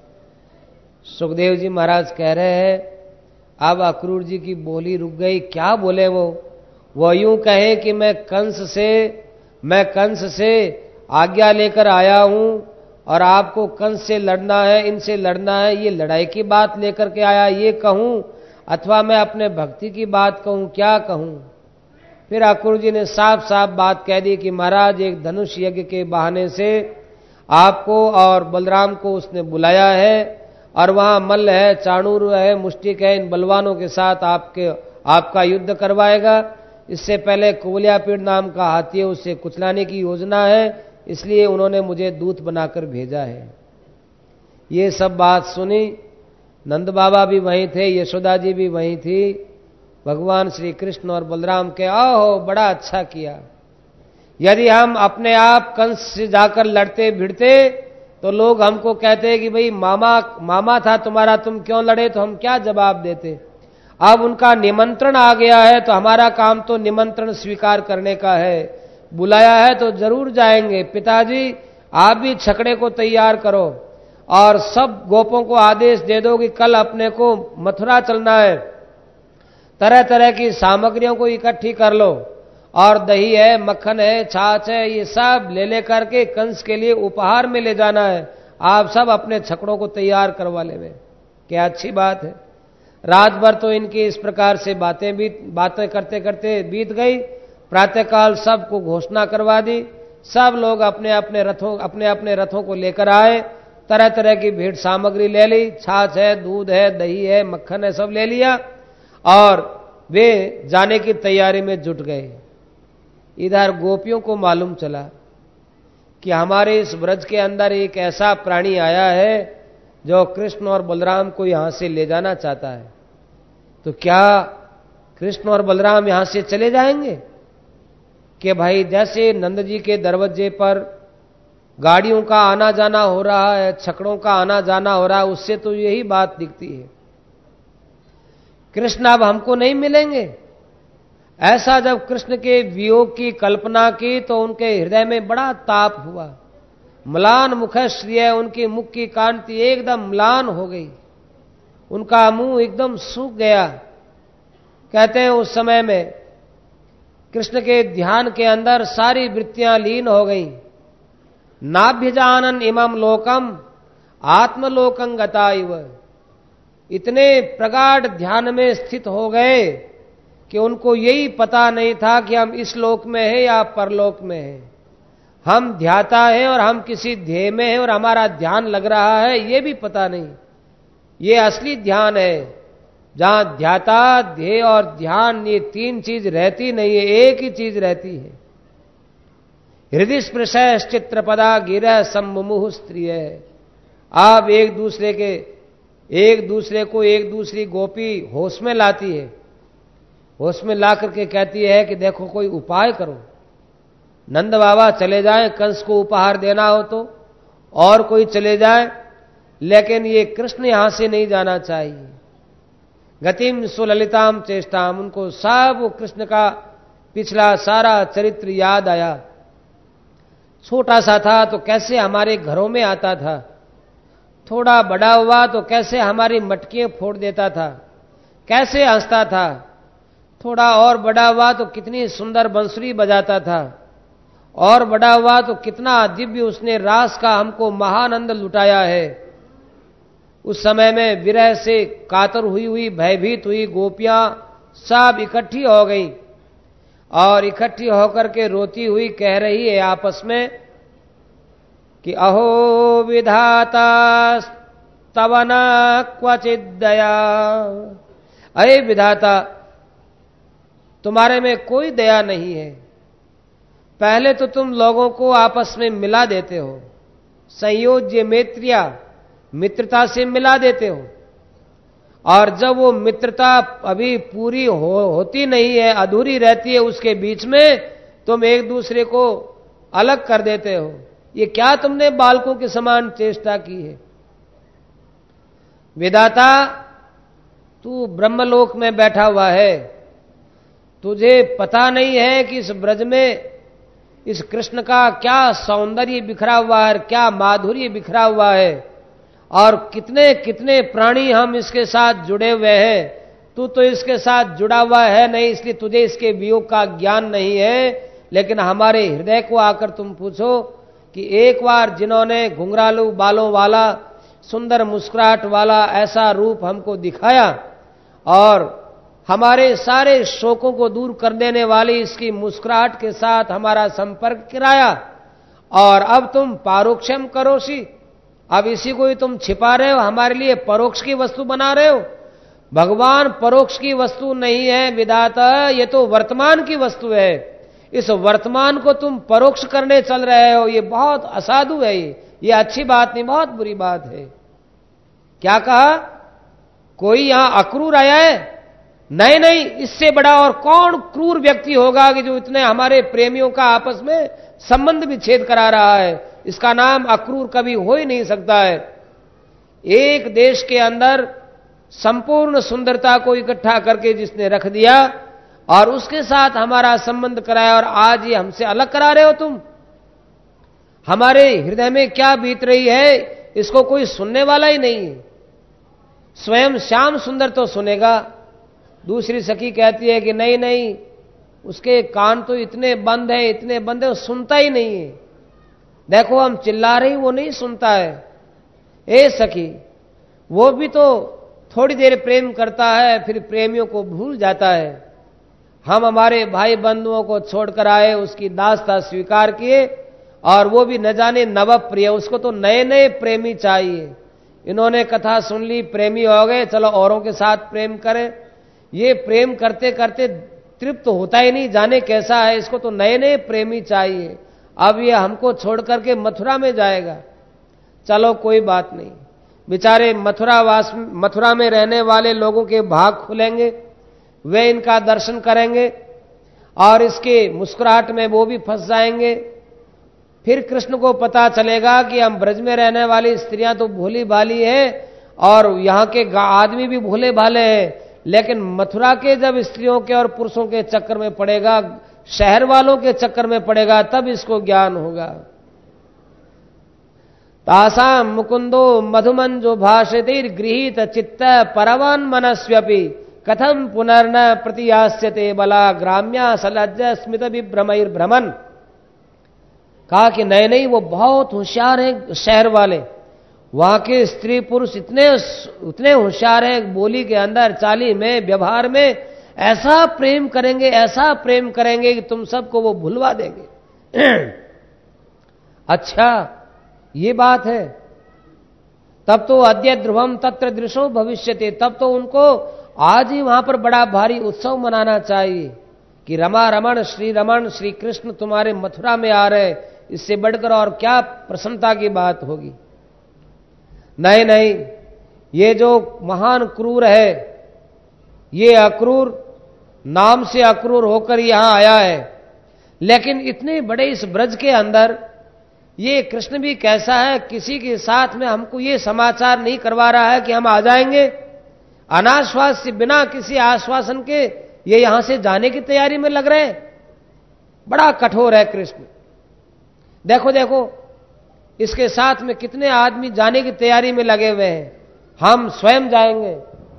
Speaker 1: सुखदेव जी महाराज कह रहे हैं, अब अक्रूर जी की बोली रुक गई। क्या बोले वो वो यूं कहे कि मैं कंस से मैं कंस से आज्ञा लेकर आया हूं, और आपको कंस से लड़ना है, इनसे लड़ना है, ये लड़ाई की बात लेकर के आया, ये कहूं, अथवा मैं अपने भक्ति की बात कहूं, क्या कहूं। फिर अक्रूर जी ने साफ साफ बात कह दी कि महाराज एक धनुष यज्ञ के बहाने से आपको और बलराम को उसने बुलाया है, और वहां मल्ल है, चाणूर है, मुष्टिक है, इन बलवानों के साथ आपके आपका युद्ध करवाएगा। इससे पहले कुवलियापीड़ नाम का हाथी है, उससे कुचलाने की योजना है, इसलिए उन्होंने मुझे दूत बनाकर भेजा है। ये सब बात सुनी, नंद बाबा भी वहीं थे, यशोदा जी भी वहीं थी। भगवान श्री कृष्ण और बलराम के, आओ बड़ा अच्छा किया, यदि हम अपने आप कंस से जाकर लड़ते भिड़ते तो लोग हमको कहते हैं कि भाई मामा मामा था तुम्हारा, तुम क्यों लड़े, तो हम क्या जवाब देते। अब उनका निमंत्रण आ गया है तो हमारा काम तो निमंत्रण स्वीकार करने का है। बुलाया है तो जरूर जाएंगे। पिताजी आप भी छकड़े को तैयार करो और सब गोपों को आदेश दे दो कि कल अपने को मथुरा चलना है, तरह तरह की सामग्रियों को इकट्ठी कर लो और दही है, मक्खन है, छाछ है, ये सब ले ले करके कंस के लिए उपहार में ले जाना है। आप सब अपने छकड़ों को तैयार करवा ले। क्या अच्छी बात है। रात भर तो इनकी इस प्रकार से बातें बीत बातें करते करते बीत गई। प्रातःकाल सबको घोषणा करवा दी। सब लोग अपने अपने रथों अपने अपने रथों को लेकर आए, तरह तरह की भेंट सामग्री ले ली, छाछ है, दूध है, दही है, मक्खन है, सब ले लिया और वे जाने की तैयारी में जुट गए। इधर गोपियों को मालूम चला कि हमारे इस ब्रज के अंदर एक ऐसा प्राणी आया है जो कृष्ण और बलराम को यहां से ले जाना चाहता है। तो क्या कृष्ण और बलराम यहां से चले जाएंगे कि भाई जैसे नंद जी के दरवाजे पर गाड़ियों का आना जाना हो रहा है, छकड़ों का आना जाना हो रहा है, उससे तो यही बात दिखती है। कृष्ण अब हमको नहीं मिलेंगे। ऐसा जब कृष्ण के वियोग की कल्पना की तो उनके हृदय में बड़ा ताप हुआ। म्लान मुखश्रिय, उनकी मुख की कांति एकदम म्लान हो गई, उनका मुंह एकदम सूख गया। कहते हैं उस समय में कृष्ण के ध्यान के अंदर सारी वृत्तियां लीन हो गईं। नाभ्यजानन इमम लोकम आत्मलोकं गता इव, इतने प्रगाढ़ ध्येन में स्थित हो गए कि उनको यही पता नहीं था कि हम इस लोक में हैं या परलोक में हैं। हम ध्याता हैं और हम किसी ध्येय में हैं और हमारा ध्यान लग रहा है, ये भी पता नहीं। ये असली ध्यान है जहां ध्याता, ध्येय और ध्यान ये तीन चीज रहती नहीं है, एक ही चीज रहती है। हृदय स्पृशय चित्रपदा गिरह सम्मुमुह स्त्रिय। आप एक दूसरे के एक दूसरे को एक दूसरी गोपी होश में लाती है, होश में ला करके कहती है कि देखो कोई उपाय करो। नंद बाबा चले जाएं कंस को उपहार देना हो तो, और कोई चले जाए, लेकिन ये कृष्ण यहां से नहीं जाना चाहिए। गतिम सुललिताम चेष्टाम, उनको सब कृष्ण का पिछला सारा चरित्र याद आया। छोटा सा था तो कैसे हमारे घरों में आता था, थोड़ा बड़ा हुआ तो कैसे हमारी मटकियां फोड़ देता था, कैसे हंसता था, थोड़ा और बड़ा हुआ तो कितनी सुंदर बंसुरी बजाता था, और बड़ा हुआ तो कितना दिव्य उसने रास का हमको महानंद लुटाया है। उस समय में विरह से कातर हुई हुई भयभीत हुई गोपियां सब इकट्ठी हो गई और इकट्ठी होकर के रोती हुई कह रही है आपस में कि अहो विधाता तव न क्वचित दया। अये विधाता, तुम्हारे में कोई दया नहीं है। पहले तो तुम लोगों को आपस में मिला देते हो, संयोज्य मैत्रिया, मित्रता से मिला देते हो, और जब वो मित्रता अभी पूरी हो, होती नहीं है, अधूरी रहती है, उसके बीच में तुम एक दूसरे को अलग कर देते हो। ये क्या तुमने बालकों के समान चेष्टा की है। विधाता, तू ब्रह्मलोक में बैठा हुआ है, तुझे पता नहीं है कि इस ब्रज में इस कृष्ण का क्या सौंदर्य बिखरा हुआ है, क्या माधुर्य बिखरा हुआ है, और कितने कितने प्राणी हम इसके साथ जुड़े हुए हैं। तू तो इसके साथ जुड़ा हुआ है नहीं, इसलिए तुझे इसके वियोग का ज्ञान नहीं है। लेकिन हमारे हृदय को आकर तुम पूछो कि एक बार जिन्होंने घुंघरालू बालों वाला, सुंदर मुस्कुराहट वाला ऐसा रूप हमको दिखाया और हमारे सारे शोकों को दूर कर देने वाली इसकी मुस्कुराहट के साथ हमारा संपर्क कराया, और अब तुम पारोक्षम करोसी, अब इसी को ही तुम छिपा रहे हो, हमारे लिए परोक्ष की वस्तु बना रहे हो। भगवान परोक्ष की वस्तु नहीं है विधाता, ये तो वर्तमान की वस्तु है। इस वर्तमान को तुम परोक्ष करने चल रहे हो, ये बहुत असाधु है। ये ये अच्छी बात नहीं, बहुत बुरी बात है। क्या कहा? कोई यहां अक्रूर आया है, नहीं नहीं, इससे बड़ा और कौन क्रूर व्यक्ति होगा कि जो इतने हमारे प्रेमियों का आपस में संबंध विच्छेद करा रहा है। इसका नाम अक्रूर कभी हो ही नहीं सकता है। एक देश के अंदर संपूर्ण सुंदरता को इकट्ठा करके जिसने रख दिया और उसके साथ हमारा संबंध कराया, और आज ये हमसे अलग करा रहे हो तुम। हमारे हृदय में क्या बीत रही है इसको कोई सुनने वाला ही नहीं है। स्वयं श्याम सुंदर तो सुनेगा। दूसरी सखी कहती है कि नहीं नहीं, उसके कान तो इतने बंद है, इतने बंद है, वो सुनता ही नहीं है। देखो हम चिल्ला रही, वो नहीं सुनता है। ए सखी, वो भी तो थोड़ी देर प्रेम करता है, फिर प्रेमियों को भूल जाता है। हम हमारे भाई बंधुओं को छोड़कर आए, उसकी दास्ता स्वीकार किए, और वो भी न जाने नव प्रिय, उसको तो नए नए प्रेमी चाहिए। इन्होंने कथा सुन ली, प्रेमी हो गए, चलो औरों के साथ प्रेम करें। ये प्रेम करते करते तृप्त तो होता ही नहीं, जाने कैसा है, इसको तो नए नए प्रेमी चाहिए। अब ये हमको छोड़ करके मथुरा में जाएगा। चलो कोई बात नहीं, बेचारे मथुरा वास मथुरा में रहने वाले लोगों के भाग खुलेंगे, वे इनका दर्शन करेंगे और इसके मुस्कुराहट में वो भी फंस जाएंगे। फिर कृष्ण को पता चलेगा कि हम ब्रज में रहने वाली स्त्रियां तो भोली भाली है और यहाँ के आदमी भी भोले भाले हैं, लेकिन मथुरा के जब स्त्रियों के और पुरुषों के चक्कर में पड़ेगा, शहर वालों के चक्कर में पड़ेगा, तब इसको ज्ञान होगा। तासाम मुकुंदो मधुमंजो भाषितिर गृहीत चित्त परवान मनस्व्यपि कथम पुनर्न प्रतियास्यते बला ग्राम्या सलज्ज स्मित विभ्रमैर भ्रमन। कहा कि नहीं नहीं, वो बहुत होशियार है शहर वाले, वहां के स्त्री पुरुष इतने उतने होशियार हैं, बोली के अंदर, चाली में, व्यवहार में ऐसा प्रेम करेंगे, ऐसा प्रेम करेंगे कि तुम सबको वो भुलवा देंगे। अच्छा ये बात है। तब तो अद्य ध्रुवम तत्र दृशो भविष्यते, तब तो उनको आज ही वहां पर बड़ा भारी उत्सव मनाना चाहिए कि रमा रमण श्री रमण श्री कृष्ण तुम्हारे मथुरा में आ रहे। इससे बढ़कर और क्या प्रसन्नता की बात होगी। नहीं नहीं, ये जो महान क्रूर है, ये अक्रूर नाम से अक्रूर होकर यहां आया है, लेकिन इतने बड़े इस ब्रज के अंदर ये कृष्ण भी कैसा है, किसी के साथ में हमको ये समाचार नहीं करवा रहा है कि हम आ जाएंगे। अनाश्वास से, बिना किसी आश्वासन के ये यहां से जाने की तैयारी में लग रहे हैं। बड़ा कठोर है कृष्ण। देखो देखो, इसके साथ में कितने आदमी जाने की तैयारी में लगे हुए हैं। हम स्वयं जाएंगे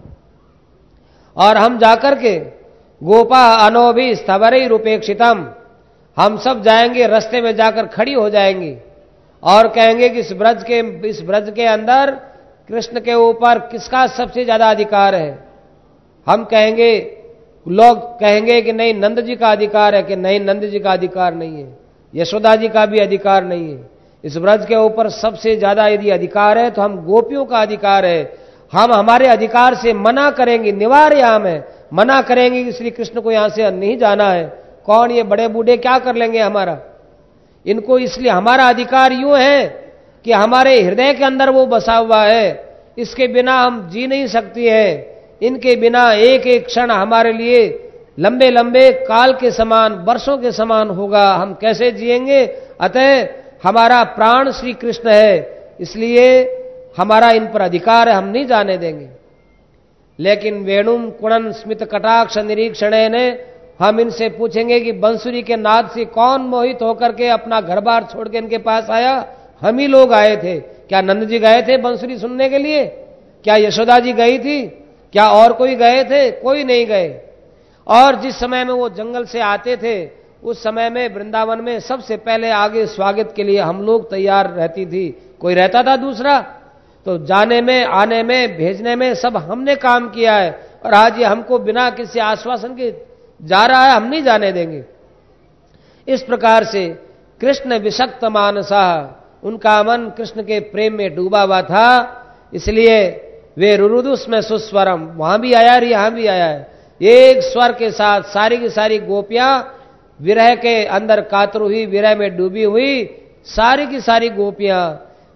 Speaker 1: और हम जाकर के गोपा अनोभि स्थवरई रूपेक्षितम, हम सब जाएंगे, रास्ते में जाकर खड़ी हो जाएंगी और कहेंगे कि इस ब्रज के इस ब्रज के अंदर कृष्ण के ऊपर किसका सबसे ज्यादा अधिकार है। हम कहेंगे, लोग कहेंगे कि नहीं नंद जी का अधिकार है, कि नहीं नंद जी का अधिकार नहीं है, यशोदा जी का भी अधिकार नहीं है। इस ब्रज के ऊपर सबसे ज्यादा यदि अधिकार है तो हम गोपियों का अधिकार है। हम हमारे अधिकार से मना करेंगे, निवार्याम है, मना करेंगे कि श्री कृष्ण को यहां से नहीं जाना है। कौन ये बड़े बूढ़े क्या कर लेंगे हमारा, इनको इसलिए हमारा अधिकार यूं है कि हमारे हृदय के अंदर वो बसा हुआ है, इसके बिना हम जी नहीं सकती है। इनके बिना एक एक क्षण हमारे लिए लंबे लंबे काल के समान, वर्षों के समान होगा, हम कैसे जिएंगे। अतः हमारा प्राण श्री कृष्ण है, इसलिए हमारा इन पर अधिकार है, हम नहीं जाने देंगे। लेकिन वेणुम कुणन स्मित कटाक्ष निरीक्षण ने हम इनसे पूछेंगे कि बंसुरी के नाद से कौन मोहित होकर के अपना घर बार छोड़ के इनके पास आया। हम ही लोग आए थे। क्या नंद जी गए थे बंसुरी सुनने के लिए? क्या यशोदा जी गई थी? क्या और कोई गए थे? कोई नहीं गए। और जिस समय में वो जंगल से आते थे, उस समय में वृंदावन में सबसे पहले आगे स्वागत के लिए हम लोग तैयार रहती थी। कोई रहता था दूसरा? तो जाने में, आने में, भेजने में सब हमने काम किया है। और आज ये हमको बिना किसी आश्वासन के जा रहा है, हम नहीं जाने देंगे। इस प्रकार से कृष्ण विषक्त मानसा, उनका मन कृष्ण के प्रेम में डूबा हुआ था, इसलिए वे रुरुदुस में सुस्वरम, वहां भी आया और यहां भी आया है, एक स्वर के साथ सारी की सारी गोपियां विरह के अंदर कातर हुई, विरह में डूबी हुई सारी की सारी गोपियां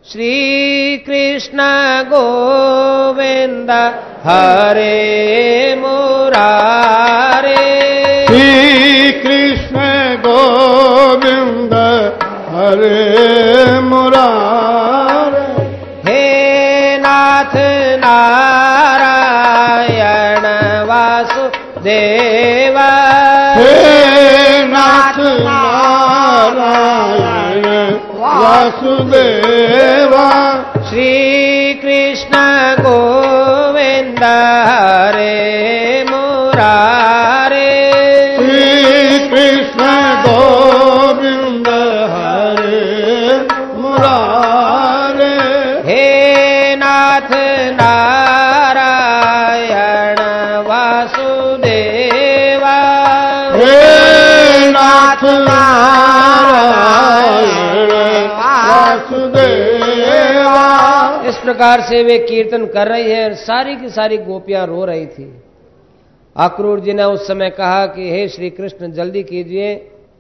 Speaker 1: श्री कृष्ण गोविंद हरे मुरारे,
Speaker 2: श्री कृष्ण गोविंद हरे मुरारे,
Speaker 1: हे नाथ नारायण वासुदेवा,
Speaker 2: हे नाथ नारायण वासुदेवा,
Speaker 1: श्री कृष्ण गोविंद हरे मुरारे,
Speaker 2: श्री कृष्ण गोविंद हरे मुरारे,
Speaker 1: हे नाथ नारायण वासुदेवा,
Speaker 2: हे नाथ नारायण वासुदेवा।
Speaker 1: इस प्रकार से वे कीर्तन कर रही है। सारी की सारी गोपियां रो रही थी। अक्रूर जी ने उस समय कहा कि हे श्री कृष्ण जल्दी कीजिए,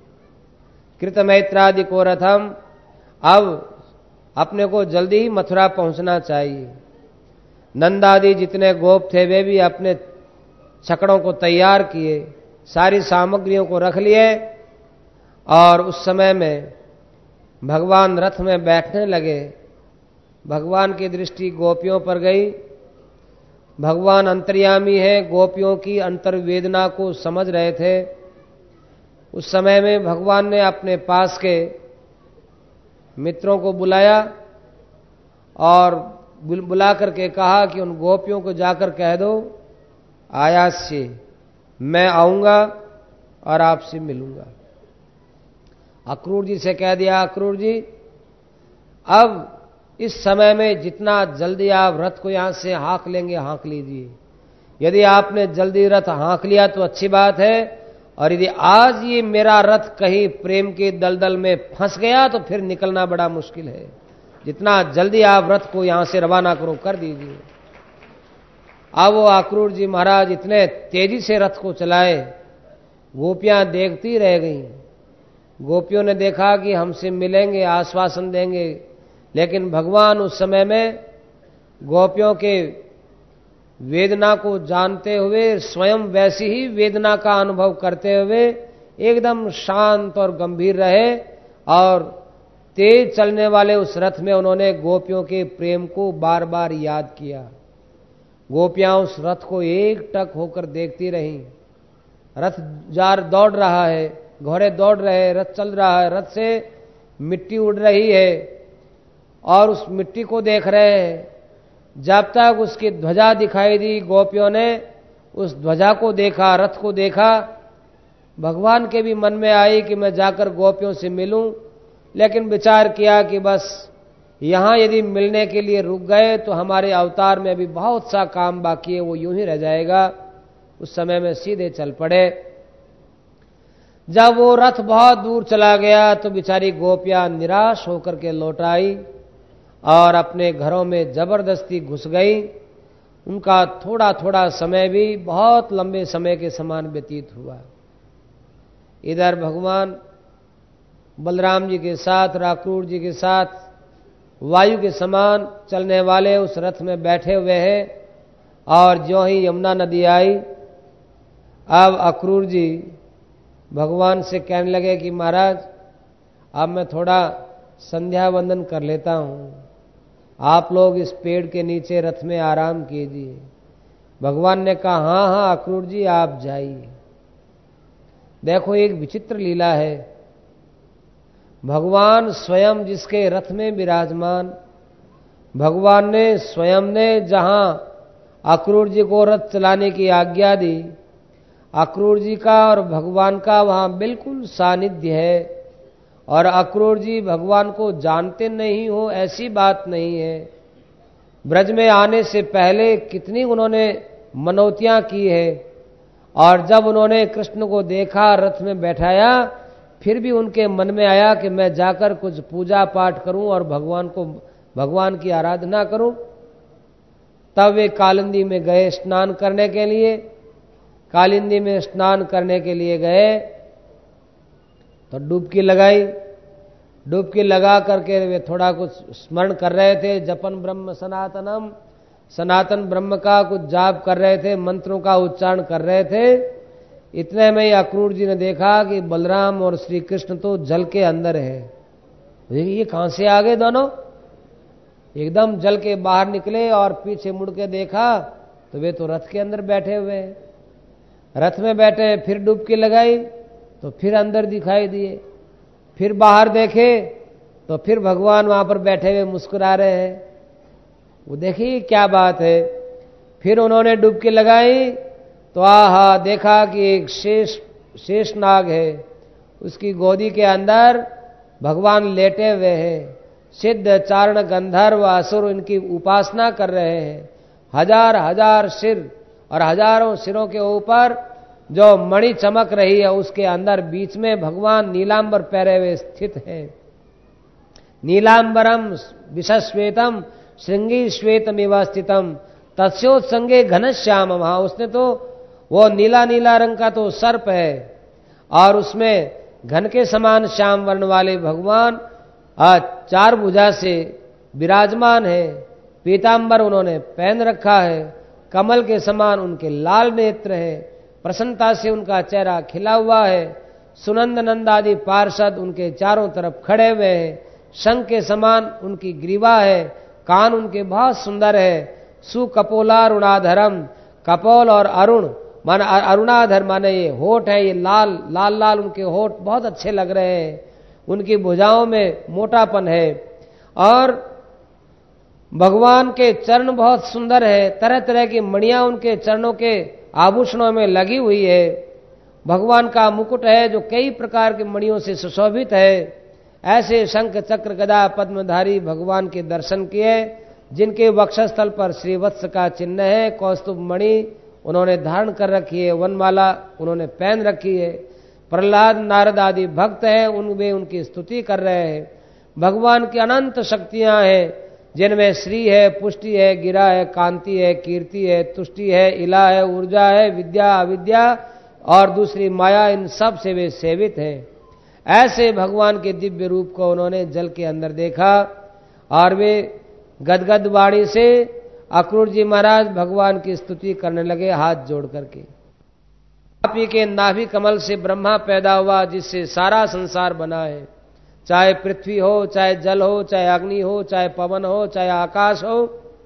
Speaker 1: कृतमैत्रादि को रथम, अब अपने को जल्दी ही मथुरा पहुंचना चाहिए। नंदादि जितने गोप थे वे भी अपने छकड़ों को तैयार किए, सारी सामग्रियों को रख लिए और उस समय में भगवान रथ में बैठने लगे। भगवान की दृष्टि गोपियों पर गई। भगवान अंतर्यामी है, गोपियों की अंतर्वेदना को समझ रहे थे। उस समय में भगवान ने अपने पास के मित्रों को बुलाया और बुला करके कहा कि उन गोपियों को जाकर कह दो आयास्य मैं आऊंगा और आपसे मिलूंगा। अक्रूर जी से कह दिया, अक्रूर जी अब इस समय में जितना जल्दी आप रथ को यहां से हाँक लेंगे हाँक लीजिए। यदि आपने जल्दी रथ हाँक लिया तो अच्छी बात है, और यदि आज ये मेरा रथ कहीं प्रेम के दलदल में फंस गया तो फिर निकलना बड़ा मुश्किल है। जितना जल्दी आप रथ को यहां से रवाना करो कर दीजिए। अब वो अक्रूर जी महाराज इतने तेजी से रथ को चलाए, गोपियां देखती रह गईं। गोपियों ने देखा कि हमसे मिलेंगे, आश्वासन देंगे, लेकिन भगवान उस समय में गोपियों के वेदना को जानते हुए, स्वयं वैसी ही वेदना का अनुभव करते हुए एकदम शांत और गंभीर रहे और तेज चलने वाले उस रथ में उन्होंने गोपियों के प्रेम को बार बार याद किया। गोपियां उस रथ को एकटक होकर देखती रहीं। रथ जार दौड़ रहा है, घोड़े दौड़ रहे हैं, रथ चल रहा है, रथ से मिट्टी उड़ रही है और उस मिट्टी को देख रहे हैं। जब तक उसकी ध्वजा दिखाई दी, गोपियों ने उस ध्वजा को देखा, रथ को देखा। भगवान के भी मन में आई कि मैं जाकर गोपियों से मिलूं, लेकिन विचार किया कि बस यहां यदि मिलने के लिए रुक गए तो हमारे अवतार में भी बहुत सा काम बाकी है, वो यूं ही रह जाएगा। उस समय में सीधे चल पड़े। जब वो रथ बहुत दूर चला गया तो बेचारी गोपियां निराश होकर के लौट आई और अपने घरों में जबरदस्ती घुस गई। उनका थोड़ा थोड़ा समय भी बहुत लंबे समय के समान व्यतीत हुआ। इधर भगवान बलराम जी के साथ और अक्रूर जी के साथ वायु के समान चलने वाले उस रथ में बैठे हुए हैं और ज्यों ही यमुना नदी आई, अब अक्रूर जी भगवान से कहने लगे कि महाराज अब मैं थोड़ा संध्या वंदन कर लेता हूं, आप लोग इस पेड़ के नीचे रथ में आराम कीजिए। भगवान ने कहा हां हां अक्रूर जी आप जाइए। देखो एक विचित्र लीला है। भगवान स्वयं जिसके रथ में विराजमान, भगवान ने स्वयं ने जहां अक्रूर जी को रथ चलाने की आज्ञा दी, अक्रूर जी का और भगवान का वहां बिल्कुल सानिध्य है। और अक्रूर जी भगवान को जानते नहीं हो ऐसी बात नहीं है। ब्रज में आने से पहले कितनी उन्होंने मनौतियां की है, और जब उन्होंने कृष्ण को देखा, रथ में बैठाया, फिर भी उनके मन में आया कि मैं जाकर कुछ पूजा पाठ करूं और भगवान को भगवान की आराधना करूं। तब वे कालिंदी में गए स्नान करने के लिए। कालिंदी में स्नान करने के लिए गए तो डुबकी लगाई। डुबकी लगा करके वे थोड़ा कुछ स्मरण कर रहे थे, जपन ब्रह्म सनातनम, सनातन ब्रह्म का कुछ जाप कर रहे थे, मंत्रों का उच्चारण कर रहे थे। इतने में ही अक्रूर जी ने देखा कि बलराम और श्री कृष्ण तो जल के अंदर है। ये कहां से आ गए दोनों? एकदम जल के बाहर निकले और पीछे मुड़ के देखा तो वे तो रथ के अंदर बैठे हुए हैं। रथ में बैठे, फिर डुबकी लगाई तो फिर अंदर दिखाई दिए, फिर बाहर देखे तो फिर भगवान वहां पर बैठे हुए मुस्कुरा रहे हैं। वो देखिए क्या बात है। फिर उन्होंने डुबकी लगाई तो आहा, देखा कि एक शेष शेष नाग है, उसकी गोदी के अंदर भगवान लेटे हुए हैं। सिद्ध चारण गंधर्व असुर इनकी उपासना कर रहे हैं। हजार हजार सिर और हजारों सिरों के ऊपर जो मणि चमक रही है, उसके अंदर बीच में भगवान नीलांबर पहरे हुए स्थित है। नीलांबरम विशश्वेतम श्रृंगी श्वेतमिव स्थितम तस्योत्संगे घनश्याम। वहां उसने तो वो नीला नीला रंग का तो सर्प है और उसमें घन के समान श्याम वर्ण वाले भगवान आज चार भुजा से विराजमान है। पीतांबर उन्होंने पहन रखा है, कमल के समान उनके लाल नेत्र है, प्रसन्नता से उनका चेहरा खिला हुआ है। सुनंद नंद आदि पार्षद उनके चारों तरफ खड़े हुए हैं। शंख के समान उनकी ग्रीवा है, कान उनके बहुत सुंदर है। सुकपोलारुणाधरम, कपोल और अरुण माना अरुणाधर माने ये होठ है, ये लाल लाल लाल उनके होठ बहुत अच्छे लग रहे हैं। उनकी भुजाओं में मोटापन है और भगवान के चरण बहुत सुंदर है। तरह तरह की मणियां उनके चरणों के आभूषणों में लगी हुई है। भगवान का मुकुट है जो कई प्रकार की मणियों से सुशोभित है। ऐसे शंख चक्र गदा पद्मधारी भगवान के दर्शन किए, जिनके वक्षस्थल पर श्रीवत्स का चिन्ह है। कौस्तुभ मणि उन्होंने धारण कर रखी है, वनमाला उन्होंने पहन रखी है। प्रहलाद नारद आदि भक्त हैं, उनमें उनकी स्तुति कर रहे हैं। भगवान की अनंत शक्तियां हैं, जिनमें श्री है, पुष्टि है, गिरा है, कांति है, कीर्ति है, तुष्टि है, इला है, ऊर्जा है, विद्या अविद्या और दूसरी माया, इन सब से वे सेवित हैं। ऐसे भगवान के दिव्य रूप को उन्होंने जल के अंदर देखा और वे गदगद वाणी से अक्रूर जी महाराज भगवान की स्तुति करने लगे हाथ जोड़ करके। आप ही के नाभि कमल से ब्रह्मा पैदा हुआ, जिससे सारा संसार बना है। चाहे पृथ्वी हो, चाहे जल हो, चाहे अग्नि हो, चाहे पवन हो, चाहे आकाश हो,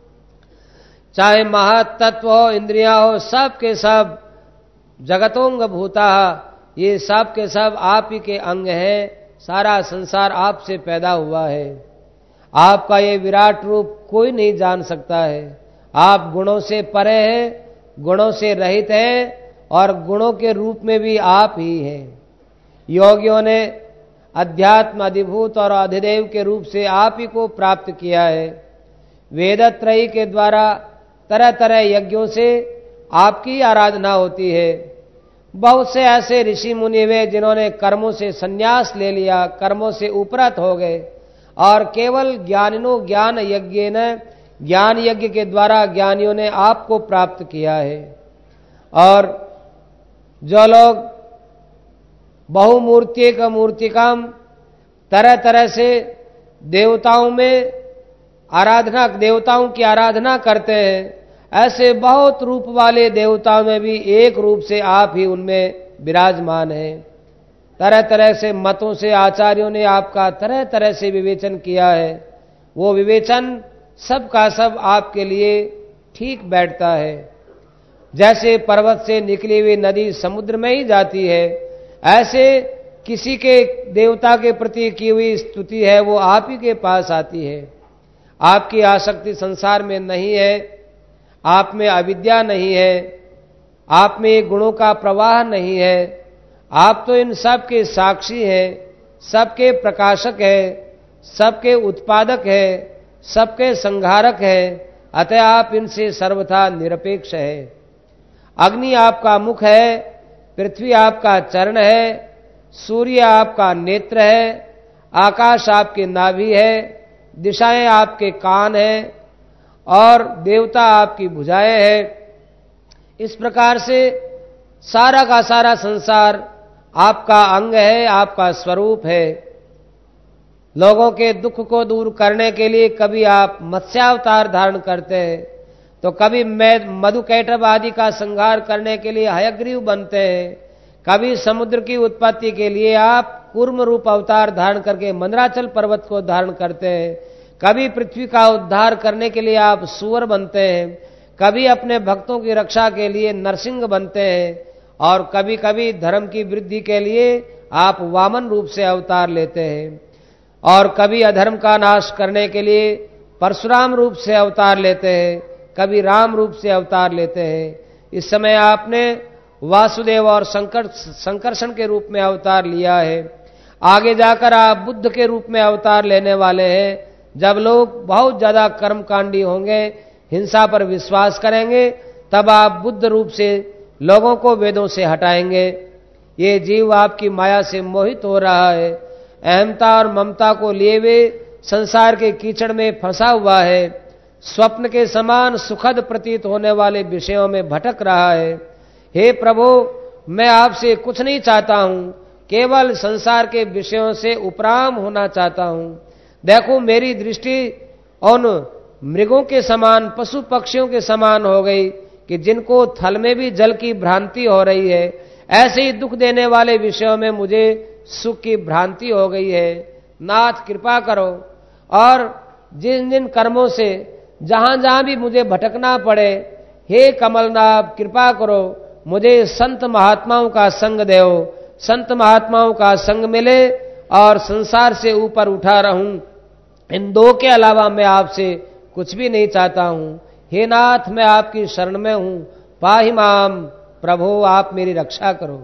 Speaker 1: चाहे महातत्व हो, इंद्रियां हो, सब के सब जगतोंग भूता, ये सब के सब आप ही के अंग हैं। सारा संसार आपसे पैदा हुआ है। आपका ये विराट रूप कोई नहीं जान सकता है। आप गुणों से परे हैं, गुणों से रहित हैं और गुणों के रूप में भी आप ही हैं। योगियों ने अध्यात्म अधिभूत और अधिदेव के रूप से आप ही को प्राप्त किया है। वेदत्रयी के द्वारा तरह तरह यज्ञों से आपकी आराधना होती है। बहुत से ऐसे ऋषि मुनि हुए जिन्होंने कर्मों से संन्यास ले लिया, कर्मों से उपरत हो गए और केवल ज्ञानिनो ज्ञान यज्ञ ने ज्ञान यज्ञ के द्वारा ज्ञानियों ने आपको प्राप्त किया है। और जो लोग बहुमूर्ति का मूर्तिकाम तरह तरह से देवताओं में आराधना देवताओं की आराधना करते हैं, ऐसे बहुत रूप वाले देवताओं में भी एक रूप से आप ही उनमें विराजमान हैं। तरह तरह से मतों से आचार्यों ने आपका तरह तरह से विवेचन किया है। वो विवेचन सब का सब आपके लिए ठीक बैठता है। जैसे पर्वत से निकली हुई नदी समुद्र में ही जाती है, ऐसे किसी के देवता के प्रति की हुई स्तुति है वो आप ही के पास आती है। आपकी आसक्ति संसार में नहीं है, आप में अविद्या नहीं है, आप में गुणों का प्रवाह नहीं है। आप तो इन सब के साक्षी हैं, सबके प्रकाशक हैं, सबके उत्पादक हैं, सबके संहारक हैं। अतः आप इनसे सर्वथा निरपेक्ष है। अग्नि आपका मुख है, पृथ्वी आपका चरण है, सूर्य आपका नेत्र है, आकाश आपके नाभि है, दिशाएं आपके कान हैं और देवता आपकी भुजाएं हैं। इस प्रकार से सारा का सारा संसार आपका अंग है, आपका स्वरूप है। लोगों के दुख को दूर करने के लिए कभी आप मत्स्यावतार धारण करते हैं, तो कभी मधुकैटभ आदि का संहार करने के लिए हयग्रीव बनते हैं, कभी समुद्र की उत्पत्ति के लिए आप कूर्म रूप अवतार धारण करके मंदराचल पर्वत को धारण करते हैं, कभी पृथ्वी का उद्धार करने के लिए आप सूअर बनते हैं, कभी अपने भक्तों की रक्षा के लिए नरसिंह बनते हैं, और कभी कभी धर्म की वृद्धि के लिए आप वामन रूप से अवतार लेते हैं, और कभी अधर्म का नाश करने के लिए परशुराम रूप से अवतार लेते हैं, कभी राम रूप से अवतार लेते हैं। इस समय आपने वासुदेव और संकर संकर्षण के रूप में अवतार लिया है। आगे जाकर आप बुद्ध के रूप में अवतार लेने वाले हैं। जब लोग बहुत ज्यादा कर्मकांडी होंगे, हिंसा पर विश्वास करेंगे, तब आप बुद्ध रूप से लोगों को वेदों से हटाएंगे। ये जीव आपकी माया से मोहित हो रहा है, अहमता और ममता को लिए हुए संसार के कीचड़ में फंसा हुआ है, स्वप्न के समान सुखद प्रतीत होने वाले विषयों में भटक रहा है। हे प्रभु, मैं आपसे कुछ नहीं चाहता हूं, केवल संसार के विषयों से उपराम होना चाहता हूं। देखो, मेरी दृष्टि उन मृगों के समान, पशु पक्षियों के समान हो गई कि जिनको थल में भी जल की भ्रांति हो रही है, ऐसे ही दुख देने वाले विषयों में मुझे सुख की भ्रांति हो गई है। नाथ, कृपा करो, और जिन जिन कर्मों से जहां जहां भी मुझे भटकना पड़े, हे कमलनाथ, कृपा करो, मुझे संत महात्माओं का संग देओ, संत महात्माओं का संग मिले और संसार से ऊपर उठा रहूं। इन दो के अलावा मैं आपसे कुछ भी नहीं चाहता हूं। हे नाथ, मैं आपकी शरण में हूं, पाहि माम, प्रभु आप मेरी रक्षा करो।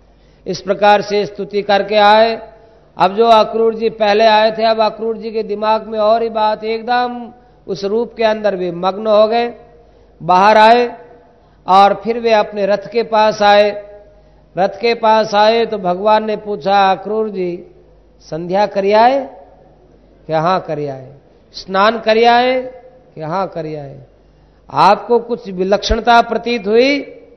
Speaker 1: इस प्रकार से स्तुति करके आए। अब जो अक्रूर जी पहले आए थे, अब अक्रूर जी के दिमाग में और ही बात, एकदम उस रूप के अंदर भी मग्न हो गए। बाहर आए और फिर वे अपने रथ के पास आए। रथ के पास आए तो भगवान ने पूछा, अक्रूर जी संध्या करी आए? कि हाँ करी आए। स्नान करी आए? कि हाँ करी आए। आपको कुछ विलक्षणता प्रतीत हुई?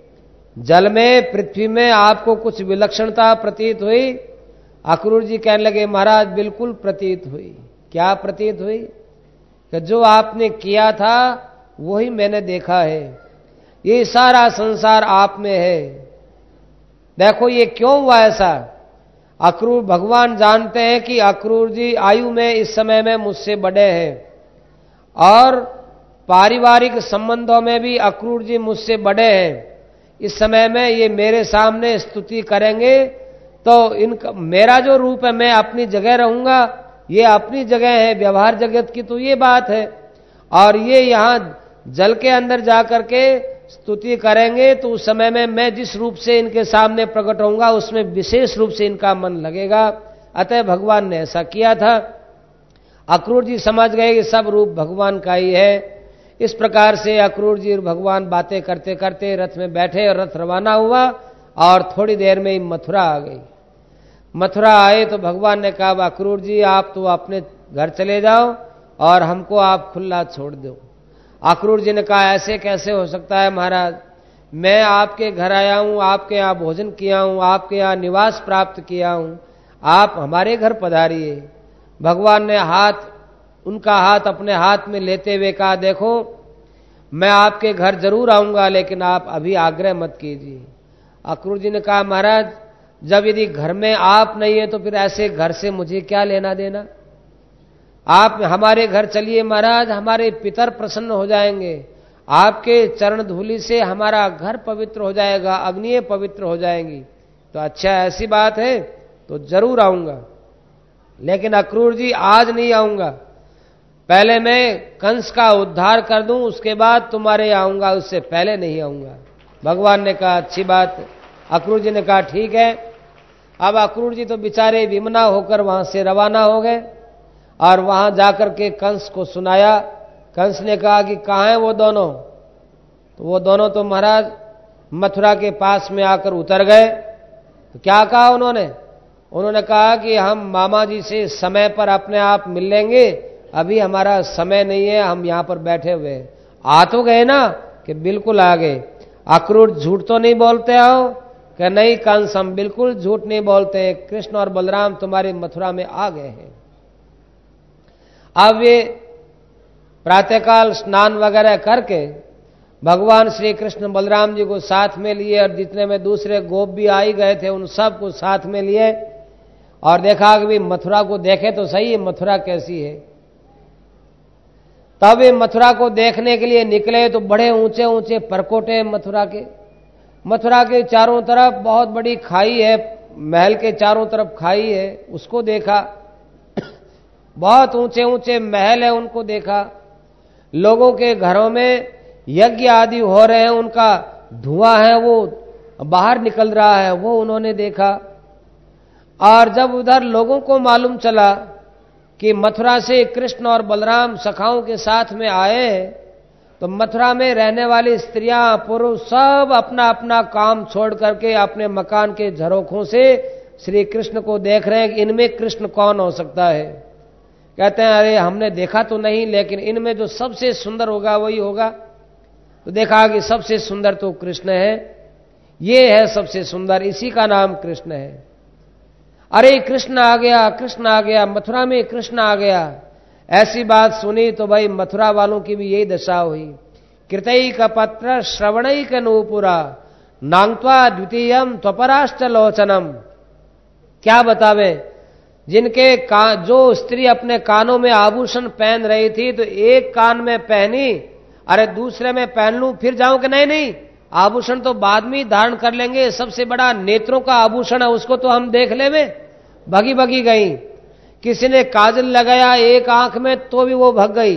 Speaker 1: जल में, पृथ्वी में आपको कुछ विलक्षणता प्रतीत हुई? अक्रूर जी कहने लगे, महाराज बिल्कुल प्रतीत हुई। क्या प्रतीत हुई? कि जो आपने किया था वही मैंने देखा है, ये सारा संसार आप में है। देखो ये क्यों हुआ ऐसा। अक्रूर, भगवान जानते हैं कि अक्रूर जी आयु में इस समय में मुझसे बड़े हैं, और पारिवारिक संबंधों में भी अक्रूर जी मुझसे बड़े हैं। इस समय में ये मेरे सामने स्तुति करेंगे तो इनका, मेरा जो रूप है, मैं अपनी जगह रहूंगा, ये अपनी जगह है, व्यवहार जगत की तो ये बात है, और ये यहां जल के अंदर जाकर के स्तुति करेंगे तो उस समय में मैं जिस रूप से इनके सामने प्रकट होऊंगा उसमें विशेष रूप से इनका मन लगेगा। अतः भगवान ने ऐसा किया था। अक्रूर जी समझ गए कि सब रूप भगवान का ही है। इस प्रकार से अक्रूर जी और भगवान बातें करते करते रथ में बैठे और रथ रवाना हुआ, और थोड़ी देर में ही मथुरा आ गई। मथुरा आए तो भगवान ने कहा, अक्रूर जी आप तो अपने घर चले जाओ और हमको आप खुला छोड़ दो। अक्रूर जी ने कहा, ऐसे कैसे हो सकता है महाराज, मैं आपके घर आया हूं, आपके यहाँ भोजन किया हूं, आपके यहाँ निवास प्राप्त किया हूं, आप हमारे घर पधारिए। भगवान ने हाथ, उनका हाथ अपने हाथ में लेते हुए कहा, देखो मैं आपके घर जरूर आऊंगा, लेकिन आप अभी आग्रह मत कीजिए। अक्रूर जी ने कहा, महाराज जब यदि घर में आप नहीं है तो फिर ऐसे घर से मुझे क्या लेना देना। आप हमारे घर चलिए महाराज, हमारे पितर प्रसन्न हो जाएंगे, आपके चरण धूलि से हमारा घर पवित्र हो जाएगा, अग्नियां पवित्र हो जाएंगी। तो अच्छा ऐसी बात है तो जरूर आऊंगा, लेकिन अक्रूर जी आज नहीं आऊंगा, पहले मैं कंस का उद्धार कर दूं, उसके बाद तुम्हारे आऊंगा, उससे पहले नहीं आऊंगा। भगवान ने कहा, अच्छी बात। अक्रूर जी ने कहा, ठीक है। अब अक्रूर जी तो बेचारे विमना होकर वहां से रवाना हो गए और वहां जाकर के कंस को सुनाया। कंस ने कहा कि कहाँ हैं वो दोनों? तो वो दोनों तो महाराज मथुरा के पास में आकर उतर गए। तो क्या कहा उन्होंने? उन्होंने कहा कि हम मामा जी से समय पर अपने आप मिल लेंगे, अभी हमारा समय नहीं है, हम यहां पर बैठे हुए। आ तो गए ना? कि बिल्कुल आ गए। अक्रूर झूठ तो नहीं बोलते हो? कि नहीं कंस, हम बिल्कुल झूठ नहीं बोलते, कृष्ण और बलराम तुम्हारे मथुरा में आ गए हैं। अब वे प्रातःकाल स्नान वगैरह करके भगवान श्री कृष्ण बलराम जी को साथ में लिए और जितने में दूसरे गोप भी आई गए थे उन सब को साथ में लिए और देखा कि भी मथुरा को देखे तो सही है, मथुरा कैसी है। तब वे मथुरा को देखने के लिए निकले तो बड़े ऊंचे ऊंचे परकोटे मथुरा के। मथुरा के चारों तरफ बहुत बड़ी खाई है, महल के चारों तरफ खाई है, उसको देखा। बहुत ऊंचे ऊंचे महल है, उनको देखा। लोगों के घरों में यज्ञ आदि हो रहे हैं, उनका धुआं है वो बाहर निकल रहा है, वो उन्होंने देखा। और जब उधर लोगों को मालूम चला कि मथुरा से कृष्ण और बलराम सखाओं के साथ में आए, तो मथुरा में रहने वाली स्त्रियां पुरुष सब अपना अपना काम छोड़ करके अपने मकान के झरोखों से श्री कृष्ण को देख रहे हैं कि इनमें कृष्ण कौन हो सकता है। कहते हैं अरे हमने देखा तो नहीं, लेकिन इनमें जो सबसे सुंदर होगा वही होगा। तो देखा कि सबसे सुंदर तो कृष्ण है, ये है सबसे सुंदर, इसी का नाम कृष्ण है। अरे कृष्ण आ गया, कृष्ण आ गया, मथुरा में कृष्ण आ गया। ऐसी बात सुनी तो भाई मथुरा वालों की भी यही दशा हुई। कृतैक पत्र श्रवणैक नूपुरा नांगत्वा द्वितीयम त्वपराश्च लोचनम। क्या बतावे, जिनके का जो स्त्री अपने कानों में आभूषण पहन रही थी तो एक कान में पहनी, अरे दूसरे में पहन लूं फिर जाऊं कि नहीं नहीं आभूषण तो बाद में ही धारण कर लेंगे, सबसे बड़ा नेत्रों का आभूषण है, उसको तो हम देख लेवे। भगी भगी गई। किसी ने काजल लगाया एक आंख में तो भी वो भग गई।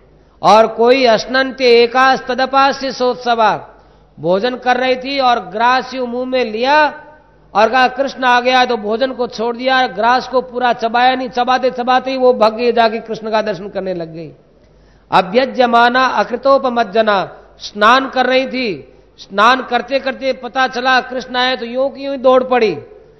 Speaker 1: और कोई अश्नन्ते एकास तदपास से सोत्सवा, भोजन कर रही थी और ग्रास यूं मुंह में लिया और कहा कृष्ण आ गया, तो भोजन को छोड़ दिया, ग्रास को पूरा चबाया नहीं, चबाते चबाते ही वो भग गई, जाके कृष्ण का दर्शन करने लग गई। अभ्यज्यमाना अकृतोपमज्जना, स्नान कर रही थी, स्नान करते करते पता चला कृष्ण आए तो यूं की यूं दौड़ पड़ी।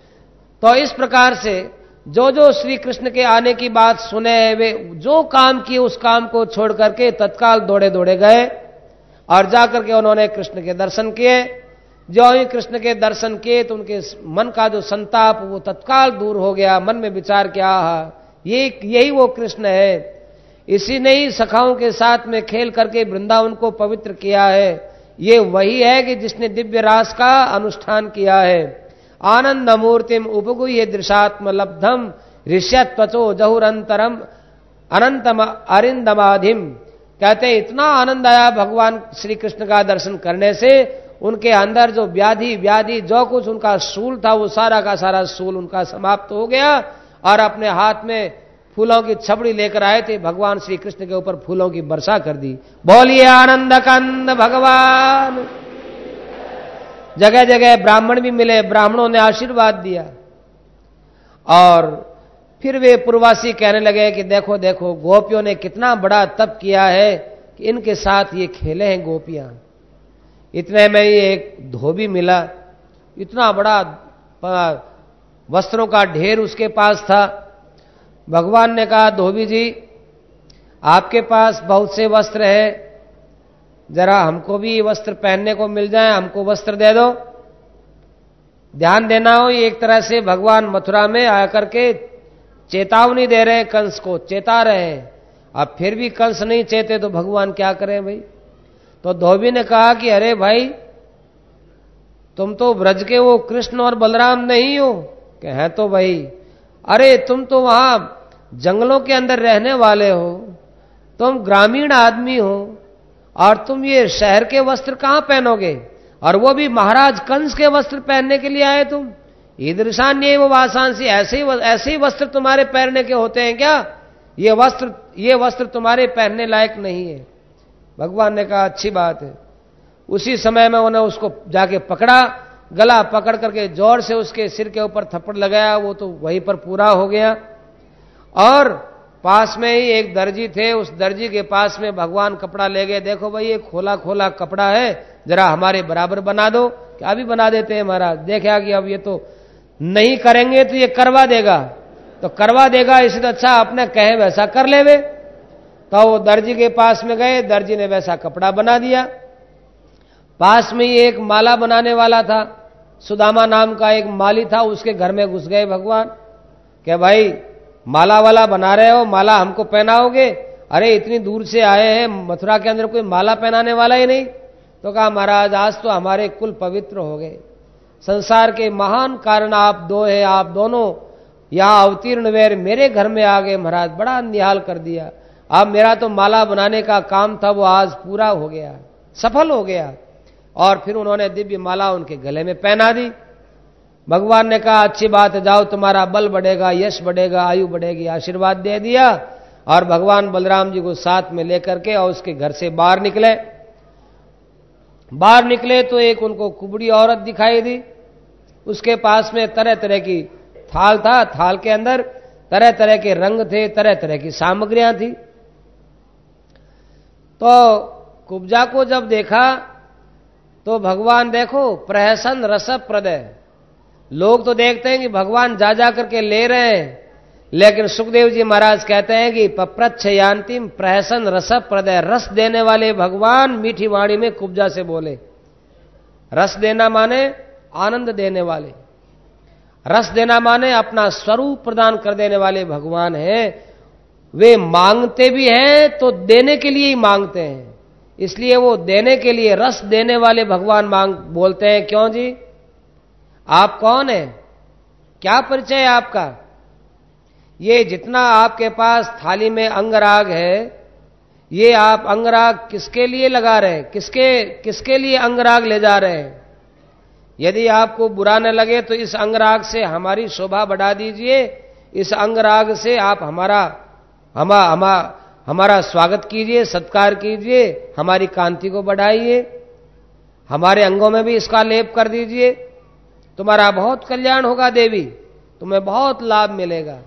Speaker 1: तो इस प्रकार से जो जो श्री कृष्ण के आने की बात सुने वे जो काम किए उस काम को छोड़ करके तत्काल दौड़े दौड़े गए और जाकर के उन्होंने कृष्ण के दर्शन किए। जो ही कृष्ण के दर्शन किए तो उनके मन का जो संताप वो तत्काल दूर हो गया। मन में विचार किया ये यही वो कृष्ण है, इसी ने ही सखाओं के साथ में खेल करके वृंदावन को पवित्र किया है। ये वही है कि जिसने दिव्य रास का अनुष्ठान किया है। आनंद मूर्तिम उपगुह्य दृशात्म लब्धम ऋष्यत्वचो जहुरंतरम अनंतम अरिंदमाधिम। कहते इतना आनंद आया भगवान श्री कृष्ण का दर्शन करने से, उनके अंदर जो व्याधि व्याधि जो कुछ उनका शूल था वो सारा का सारा शूल उनका समाप्त हो गया और अपने हाथ में फूलों की छबड़ी लेकर आए थे, भगवान श्री कृष्ण के ऊपर फूलों की वर्षा कर दी। बोलिए आनंद कंद भगवान। जगह जगह ब्राह्मण भी मिले, ब्राह्मणों ने आशीर्वाद दिया। और फिर वे पूर्ववासी कहने लगे कि देखो देखो गोपियों ने कितना बड़ा तप किया है कि इनके साथ ये खेले हैं गोपियां। इतने में ही एक धोबी मिला, इतना बड़ा वस्त्रों का ढेर उसके पास था। भगवान ने कहा धोबी जी आपके पास बहुत से वस्त्र हैं, जरा हमको भी वस्त्र पहनने को मिल जाए, हमको वस्त्र दे दो। ध्यान देना हो एक तरह से भगवान मथुरा में आकर के चेतावनी दे रहे, कंस को चेता रहे। अब फिर भी कंस नहीं चेते तो भगवान क्या करें भाई। तो धोबी ने कहा कि अरे भाई तुम तो ब्रज के वो कृष्ण और बलराम नहीं हो। कि हैं तो भाई। अरे तुम तो वहां जंगलों के अंदर रहने वाले हो, तुम ग्रामीण आदमी हो और तुम ये शहर के वस्त्र कहां पहनोगे, और वो भी महाराज कंस के वस्त्र पहनने के लिए आए तुम। ईदृशान्य वो वासांसी, ऐसे ही ऐसे ही वस्त्र तुम्हारे पहनने के होते हैं क्या? ये वस्त्र ये वस्त्र तुम्हारे पहनने लायक नहीं है। भगवान ने कहा अच्छी बात है। उसी समय में उन्हें उसको जाके पकड़ा, गला पकड़ करके जोर से उसके सिर के ऊपर थप्पड़ लगाया, वो तो वहीं पर पूरा हो गया। और पास में ही एक दर्जी थे, उस दर्जी के पास में भगवान कपड़ा ले गए। देखो भाई ये खोला खोला कपड़ा है, जरा हमारे बराबर बना दो। क्या भी बना देते हैं महाराज। देखा कि अब ये तो नहीं करेंगे तो ये करवा देगा, तो करवा देगा, इससे तो अच्छा अपने कहे वैसा कर लेवे। तो वो दर्जी के पास में गए, दर्जी ने वैसा कपड़ा बना दिया। पास में ही एक माला बनाने वाला था, सुदामा नाम का एक माली था, उसके घर में घुस गए भगवान। क्या भाई माला वाला बना रहे हो, माला हमको पहनाओगे? अरे इतनी दूर से आए हैं, मथुरा के अंदर कोई माला पहनाने वाला ही नहीं। तो कहा महाराज आज तो हमारे कुल पवित्र हो गए, संसार के महान कारण आप दो हैं, आप दोनों यहां अवतीर्ण वेर मेरे घर में आ गए महाराज, बड़ा निहाल कर दिया। अब मेरा तो माला बनाने का काम था वो आज पूरा हो गया, सफल हो गया। और फिर उन्होंने दिव्य माला उनके गले में पहना दी। भगवान ने कहा अच्छी बात है, जाओ तुम्हारा बल बढ़ेगा, यश बढ़ेगा, आयु बढ़ेगी, आशीर्वाद दे दिया। और भगवान बलराम जी को साथ में लेकर के और उसके घर से बाहर निकले। बाहर निकले तो एक उनको कुबड़ी औरत दिखाई दी, उसके पास में तरह तरह की थाल था, थाल के अंदर तरह तरह के रंग थे, तरह तरह की सामग्रियां थी। तो कुब्जा को जब देखा तो भगवान देखो प्रहसन रस प्रदय, लोग तो देखते हैं कि भगवान जा जा करके ले रहे हैं, लेकिन सुखदेव जी महाराज कहते हैं कि पप्रच्छयान्तिम प्रहसन रस प्रदय, रस देने वाले भगवान मीठी वाणी में कुब्जा से बोले। रस देना माने आनंद देने वाले, रस देना माने अपना स्वरूप प्रदान कर देने वाले भगवान हैं। वे मांगते भी हैं तो देने के लिए ही मांगते हैं, इसलिए वो देने के लिए रस देने वाले भगवान मांग बोलते हैं। क्यों जी? आप कौन है? क्या परिचय है आपका? ये जितना आपके पास थाली में अंगराग है, ये आप अंगराग किसके लिए लगा रहे हैं? किसके किसके लिए अंगराग ले जा रहे हैं? यदि आपको बुरा न लगे तो इस अंगराग से हमारी शोभा बढ़ा दीजिए, इस अंगराग से आप हमारा हमा, हमा, हमारा स्वागत कीजिए, सत्कार कीजिए, हमारी कांति को बढ़ाइए, हमारे अंगों में भी इसका लेप कर दीजिए, तुम्हारा बहुत कल्याण होगा देवी, तुम्हें बहुत लाभ मिलेगा।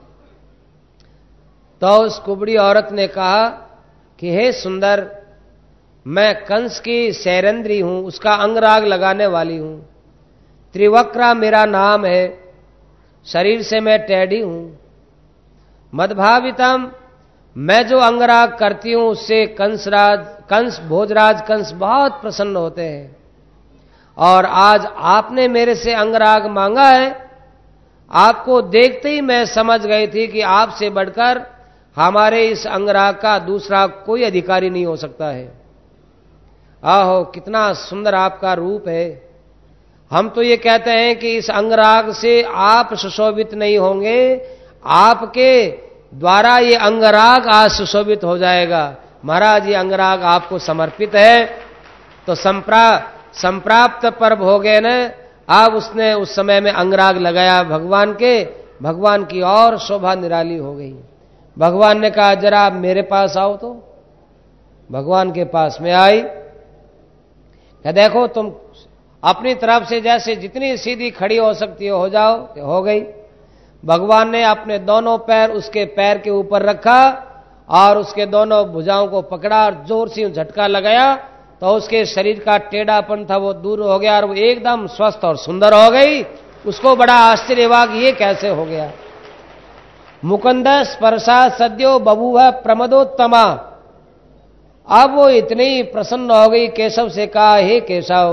Speaker 1: तो उस कुबड़ी औरत ने कहा कि हे सुंदर, मैं कंस की सैरंद्री हूं, उसका अंगराग लगाने वाली हूं, त्रिवक्रा मेरा नाम है, शरीर से मैं टेढ़ी हूं। मदभावितम, मैं जो अंगराग करती हूं उससे कंसराज कंस भोजराज कंस बहुत प्रसन्न होते हैं, और आज आपने मेरे से अंगराग मांगा है। आपको देखते ही मैं समझ गई थी कि आपसे बढ़कर हमारे इस अंगराग का दूसरा कोई अधिकारी नहीं हो सकता है। आहो कितना सुंदर आपका रूप है। हम तो ये कहते हैं कि इस अंगराग से आप सुशोभित नहीं होंगे, आपके द्वारा ये अंगराग आज सुशोभित हो जाएगा। महाराज ये अंगराग आपको समर्पित है। तो संप्रा संप्राप्त पर्व हो गए न। अब उसने उस समय में अंगराग लगाया भगवान के, भगवान की और शोभा निराली हो गई। भगवान ने कहा जरा आप मेरे पास आओ। तो भगवान के पास में आई, क्या देखो तुम अपनी तरफ से जैसे जितनी सीधी खड़ी हो सकती हो, हो जाओ। हो गई। भगवान ने अपने दोनों पैर उसके पैर के ऊपर रखा और उसके दोनों भुजाओं को पकड़ा और जोर से झटका लगाया, तो उसके शरीर का टेढ़ापन था वो दूर हो गया और वो एकदम स्वस्थ और सुंदर हो गई। उसको बड़ा आश्चर्य हुआ कि ये कैसे हो गया। मुकुंद स्पर्शा सद्यो बभूव प्रमदोत्तमा। अब वो इतनी प्रसन्न हो गई, केशव से कहा हे केशव,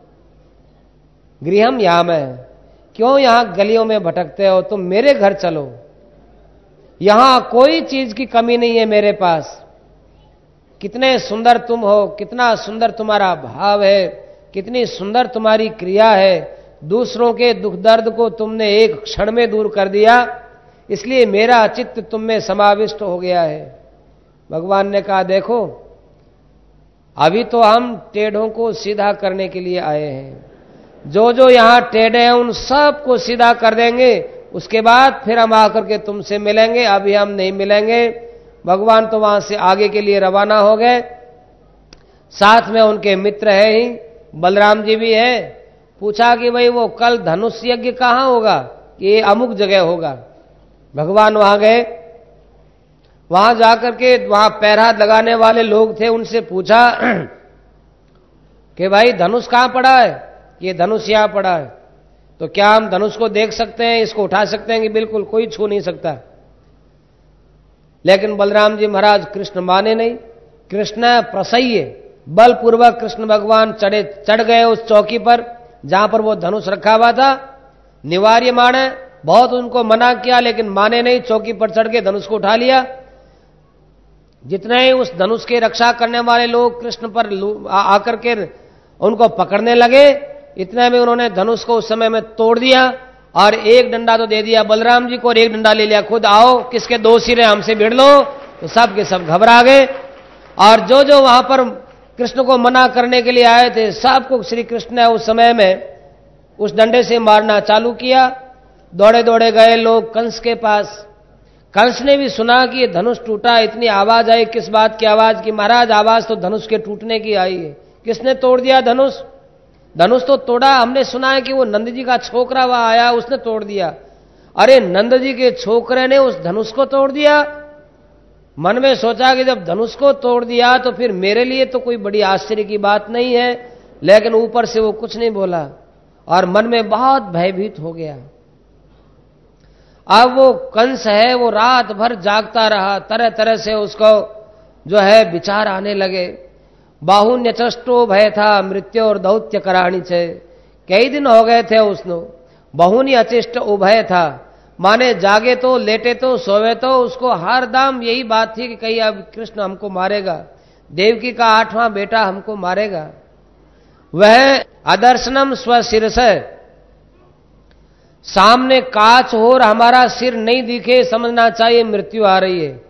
Speaker 1: गृहम याम है, क्यों यहां गलियों में भटकते हो? तुम मेरे घर चलो, यहां कोई चीज की कमी नहीं है मेरे पास। कितने सुंदर तुम हो, कितना सुंदर तुम्हारा भाव है, कितनी सुंदर तुम्हारी क्रिया है। दूसरों के दुख दर्द को तुमने एक क्षण में दूर कर दिया, इसलिए मेरा चित्त तुम में समाविष्ट हो गया है। भगवान ने कहा देखो, अभी तो हम टेढ़ों को सीधा करने के लिए आए हैं, जो जो यहां टेढ़े हैं उन सब को सीधा कर देंगे, उसके बाद फिर हम आकर के तुमसे मिलेंगे, अभी हम नहीं मिलेंगे। भगवान तो वहां से आगे के लिए रवाना हो गए। साथ में उनके मित्र है ही, बलराम जी भी है। पूछा कि भाई वो कल धनुष यज्ञ कहां होगा? ये अमुक जगह होगा। भगवान वहां गए, वहां जाकर के वहां पैरा लगाने वाले लोग थे, उनसे पूछा कि भाई धनुष कहां पड़ा है? ये धनुष यहां पड़ा है, तो क्या हम धनुष को देख सकते हैं, इसको उठा सकते हैं? कि बिल्कुल कोई छू नहीं सकता। लेकिन बलराम जी महाराज कृष्ण माने नहीं। कृष्ण प्रसह्य बलपूर्वक कृष्ण भगवान चढ़े चढ़ गए उस चौकी पर जहां पर वो धनुष रखा हुआ था। निवार्य माने बहुत उनको मना किया, लेकिन माने नहीं, चौकी पर चढ़ के धनुष को उठा लिया। जितने ही उस धनुष की रक्षा करने वाले लोग कृष्ण पर आकर के उनको पकड़ने लगे, इतने में उन्होंने धनुष को उस समय में तोड़ दिया और एक डंडा तो दे दिया बलराम जी को और एक डंडा ले लिया खुद, आओ किसके दो सिरे हमसे भिड़ लो। तो सब के सब घबरा गए और जो जो वहां पर कृष्ण को मना करने के लिए आए थे सबको श्री कृष्ण ने उस समय में उस डंडे से मारना चालू किया। दौड़े दौड़े गए लोग कंस के पास। कंस ने भी सुना कि ये धनुष टूटा, इतनी आवाज आई, किस बात की आवाज की? महाराज आवाज तो धनुष के टूटने की आई है। किसने तोड़ दिया धनुष? धनुष तो तोड़ा, हमने सुना है कि वो नंद जी का छोकरा वहां आया, उसने तोड़ दिया। अरे नंद जी के छोकरे ने उस धनुष को तोड़ दिया। मन में सोचा कि जब धनुष को तोड़ दिया तो फिर मेरे लिए तो कोई बड़ी आश्चर्य की बात नहीं है, लेकिन ऊपर से वो कुछ नहीं बोला और मन में बहुत भयभीत हो गया। अब वो कंस है वो रात भर जागता रहा, तरह तरह से उसको जो है विचार आने लगे। बाहुन्य चष्टो भय था मृत्यु और दौत्य कराणी छे, कई दिन हो गए थे उसनो। बहुनी अचिष्ट उभय था, माने जागे तो लेटे तो सोवे तो उसको हर दाम यही बात थी कि कहीं अब कृष्ण हमको मारेगा, देवकी का आठवां बेटा हमको मारेगा। वह अदर्शनम स्वशिरस, सामने कांच हो और हमारा सिर नहीं दिखे समझना चाहिए मृत्यु आ रही है।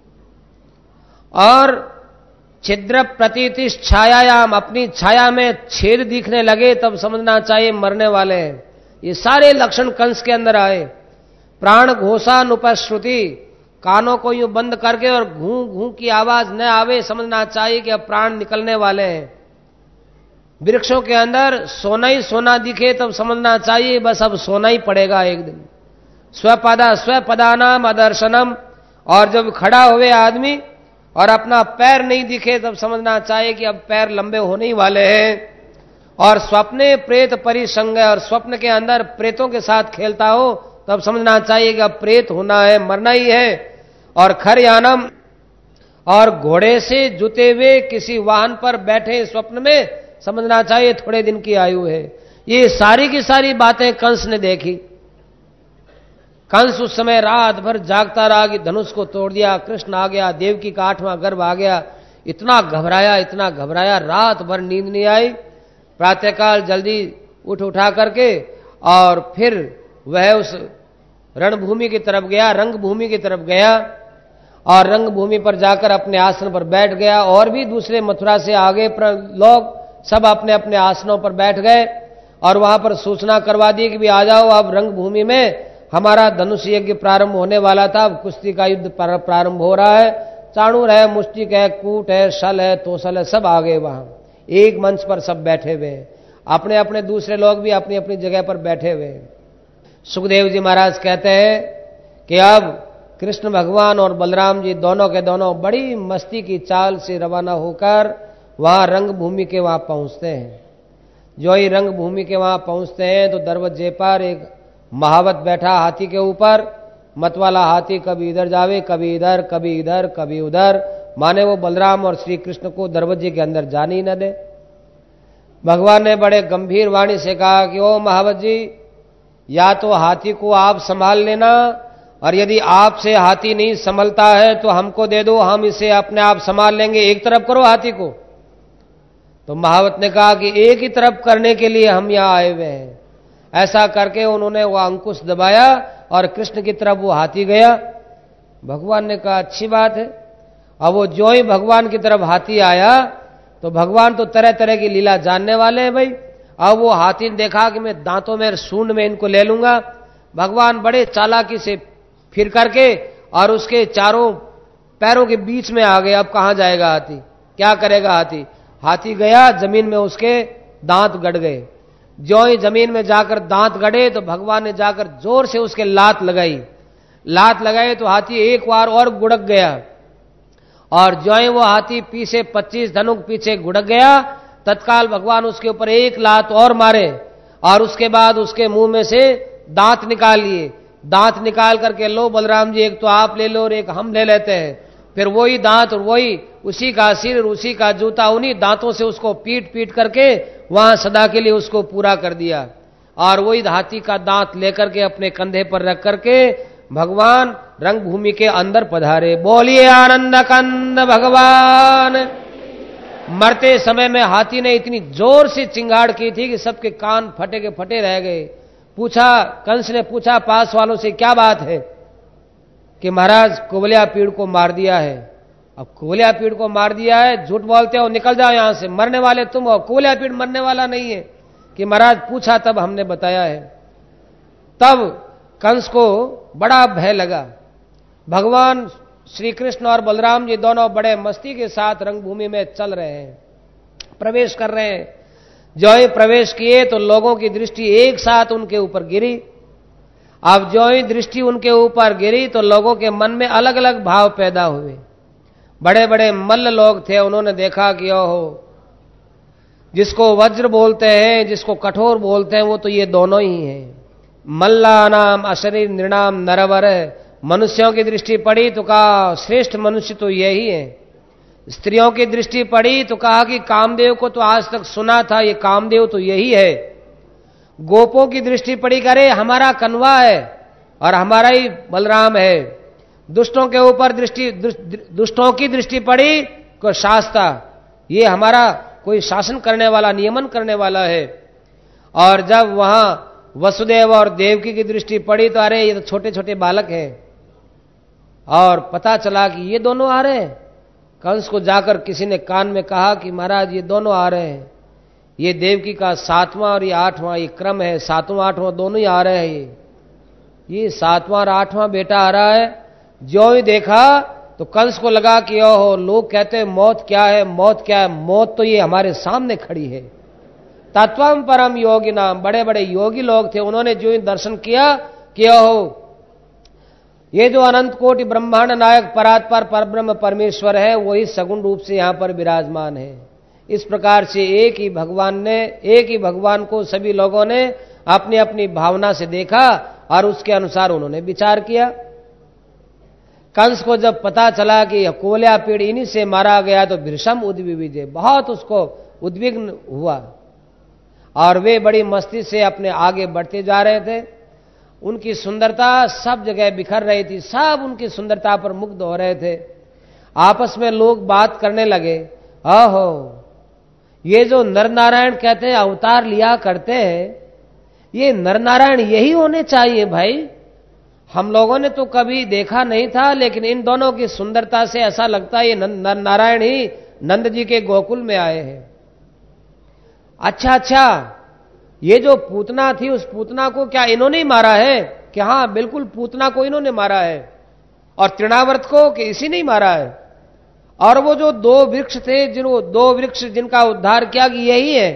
Speaker 1: और छिद्र प्रतीति छायायाम, अपनी छाया में छेद दिखने लगे तब समझना चाहिए मरने वाले हैं। ये सारे लक्षण कंस के अंदर आए। प्राण घोषानुपश्रुति, कानों को यूं बंद करके और घू घू की आवाज न आवे समझना चाहिए कि अब प्राण निकलने वाले हैं। वृक्षों के अंदर सोना ही सोना दिखे तब समझना चाहिए बस अब सोना ही पड़ेगा एक दिन। स्वपदा स्वपदानाम अदर्शनम, और जब खड़ा हुए आदमी और अपना पैर नहीं दिखे तब समझना चाहिए कि अब पैर लंबे होने ही वाले हैं। और स्वप्ने प्रेत परिसंग, और स्वप्न के अंदर प्रेतों के साथ खेलता हो तब समझना चाहिए कि अब प्रेत होना है, मरना ही है। और खरयानम, और घोड़े से जुते हुए किसी वाहन पर बैठे स्वप्न में समझना चाहिए थोड़े दिन की आयु है। ये सारी की सारी बातें कंस ने देखी। कंस उस समय रात भर जागता रहा कि धनुष को तोड़ दिया, कृष्ण आ गया, देवकी का आठवां गर्भ आ गया। इतना घबराया इतना घबराया, रात भर नींद नहीं आई। प्रातःकाल जल्दी उठ उठा करके और फिर वह उस रणभूमि की तरफ गया, रंगभूमि की तरफ गया और रंगभूमि पर जाकर अपने आसन पर बैठ गया। और भी दूसरे मथुरा से आगे लोग सब अपने अपने आसनों पर बैठ गए और वहां पर सूचना करवा दी कि भी आ जाओ, अब रंगभूमि में हमारा धनुष यज्ञ प्रारंभ होने वाला था, अब कुश्ती का युद्ध प्रारंभ हो रहा है। चाणूर है, मुष्टिक है, कूट है, शल है, तोसल है, सब आ गए वहां। एक मंच पर सब बैठे हुए हैं, अपने अपने दूसरे लोग भी अपनी अपनी जगह पर बैठे हुए हैं। सुखदेव जी महाराज कहते हैं कि अब कृष्ण भगवान और बलराम जी दोनों के दोनों बड़ी मस्ती की चाल से रवाना होकर वहां रंगभूमि के वहां पहुंचते हैं। जो ही रंगभूमि के वहां पहुंचते हैं तो दरवाजे पर एक महावत बैठा हाथी के ऊपर। मतवाला हाथी कभी इधर जावे, कभी इधर, कभी इधर, कभी उधर, माने वो बलराम और श्री कृष्ण को दरवाजे के अंदर जाने ही न दे। भगवान ने बड़े गंभीर वाणी से कहा कि ओ महावत जी, या तो हाथी को आप संभाल लेना, और यदि आपसे हाथी नहीं संभलता है तो हमको दे दो, हम इसे अपने आप संभाल लेंगे, एक तरफ करो हाथी को। तो महावत ने कहा कि एक ही तरफ करने के लिए हम यहां आए हुए हैं। ऐसा करके उन्होंने वो अंकुश दबाया और कृष्ण की तरफ वो हाथी गया। भगवान ने कहा अच्छी बात है। अब वो जो ही भगवान की तरफ हाथी आया तो भगवान तो तरह तरह की लीला जानने वाले हैं भाई। अब वो हाथी ने देखा कि मैं दांतों में सूंड में इनको ले लूंगा। भगवान बड़े चालाकी से फिर करके और उसके चारों पैरों के बीच में आ गए। अब कहां जाएगा हाथी, क्या करेगा हाथी? हाथी गया जमीन में, उसके दांत गड़ गए। जो ही जमीन में जाकर दांत गड़े तो भगवान ने जाकर जोर से उसके लात लगाई। लात लगाई तो हाथी एक बार और गुड़क गया, और जो ही वो हाथी पीछे पच्चीस धनुक पीछे गुड़क गया, तत्काल भगवान उसके ऊपर एक लात और मारे और उसके बाद उसके मुंह में से दांत निकाल लिए। दांत निकाल करके लो बलराम जी, एक तो आप ले लो और एक हम ले लेते हैं। फिर वही दांत और वही उसी का सिर और उसी का जूता, उन्हीं दांतों से उसको पीट पीट करके वहां सदा के लिए उसको पूरा कर दिया। और वही हाथी का दांत लेकर के अपने कंधे पर रख करके भगवान रंगभूमि के अंदर पधारे। बोलिए आनंद कंद भगवान। मरते समय में हाथी ने इतनी जोर से चिंगाड़ की थी कि सबके कान फटे के फटे रह गए। पूछा, कंस ने पूछा पास वालों से, क्या बात है? कि महाराज कुबलिया पीड़ को मार दिया है। अब कुबलिया पीड़ को मार दिया है, झूठ बोलते हो, निकल जाओ यहां से, मरने वाले तुम हो, कुबलिया पीड़ मरने वाला नहीं है। कि महाराज पूछा तब हमने बताया है। तब कंस को बड़ा भय लगा। भगवान श्री कृष्ण और बलराम जी दोनों बड़े मस्ती के साथ रंगभूमि में चल रहे हैं, प्रवेश कर रहे हैं। जो ही प्रवेश किए तो लोगों की दृष्टि एक साथ उनके ऊपर गिरी। अब जो ही दृष्टि उनके ऊपर गिरी तो लोगों के मन में अलग अलग भाव पैदा हुए। बड़े बड़े मल्ल लोग थे, उन्होंने देखा कि ओहो, जिसको वज्र बोलते हैं, जिसको कठोर बोलते हैं, वो तो ये दोनों ही हैं। मल्ला नाम अशरीर नृणाम नरवर। मनुष्यों की दृष्टि पड़ी तो कहा श्रेष्ठ मनुष्य तो यही है। स्त्रियों की दृष्टि पड़ी तो कहा कि कामदेव को तो आज तक सुना था, ये कामदेव तो यही है। गोपों की दृष्टि पड़ी, करे हमारा कन्वा है और हमारा ही बलराम है। दुष्टों के ऊपर दृष्टि दुष्टों की दृष्टि पड़ी को शास्ता, ये हमारा कोई शासन करने वाला, नियमन करने वाला है। और जब वहां वसुदेव और देवकी की दृष्टि पड़ी तो अरे ये तो छोटे छोटे बालक हैं। और पता चला कि ये दोनों आ रहे हैं। कंस को जाकर किसी ने कान में कहा कि महाराज ये दोनों आ रहे हैं, ये देवकी का सातवां और ये आठवां ये क्रम है, सातवां आठवां दोनों ही आ रहे हैं। ये ये सातवां और आठवां बेटा आ रहा है। जो ही देखा तो कंस को लगा कि ओहो, लोग कहते हैं मौत क्या है, मौत क्या है, मौत तो ये हमारे सामने खड़ी है। तत्वम परम योगी नाम, बड़े बड़े योगी लोग थे, उन्होंने जो ही दर्शन किया कि ओहो, ये जो अनंत कोटि ब्रह्मांड नायक परात्पर परब्रह्म परमेश्वर है, वही सगुण रूप से यहां पर विराजमान है। इस प्रकार से एक ही भगवान ने, एक ही भगवान को सभी लोगों ने अपनी अपनी भावना से देखा और उसके अनुसार उन्होंने विचार किया। कंस को जब पता चला कि कुबलिया पीड़ इन्हीं से मारा गया तो भीषम उद्विविदे, बहुत उसको उद्विग्न हुआ और वे बड़ी मस्ती से अपने आगे बढ़ते जा रहे थे। उनकी सुंदरता सब जगह बिखर रही थी, सब उनकी सुंदरता पर मुग्ध हो रहे थे। आपस में लोग बात करने लगे, आहो, ये जो नर नारायण कहते हैं अवतार लिया करते हैं, ये नर नारायण यही होने चाहिए भाई। हम लोगों ने तो कभी देखा नहीं था, लेकिन इन दोनों की सुंदरता से ऐसा लगता है ये नर नारायण ही नंद जी के गोकुल में आए हैं। अच्छा अच्छा, ये जो पूतना थी उस पूतना को क्या इन्होंने ही मारा है? कि हाँ बिल्कुल, पूतना को इन्होंने मारा है। और तृणावर्त को कि इसी ने ही मारा है। और वो जो दो वृक्ष थे, जिन वो दो वृक्ष जिनका उद्धार किया कि यही है।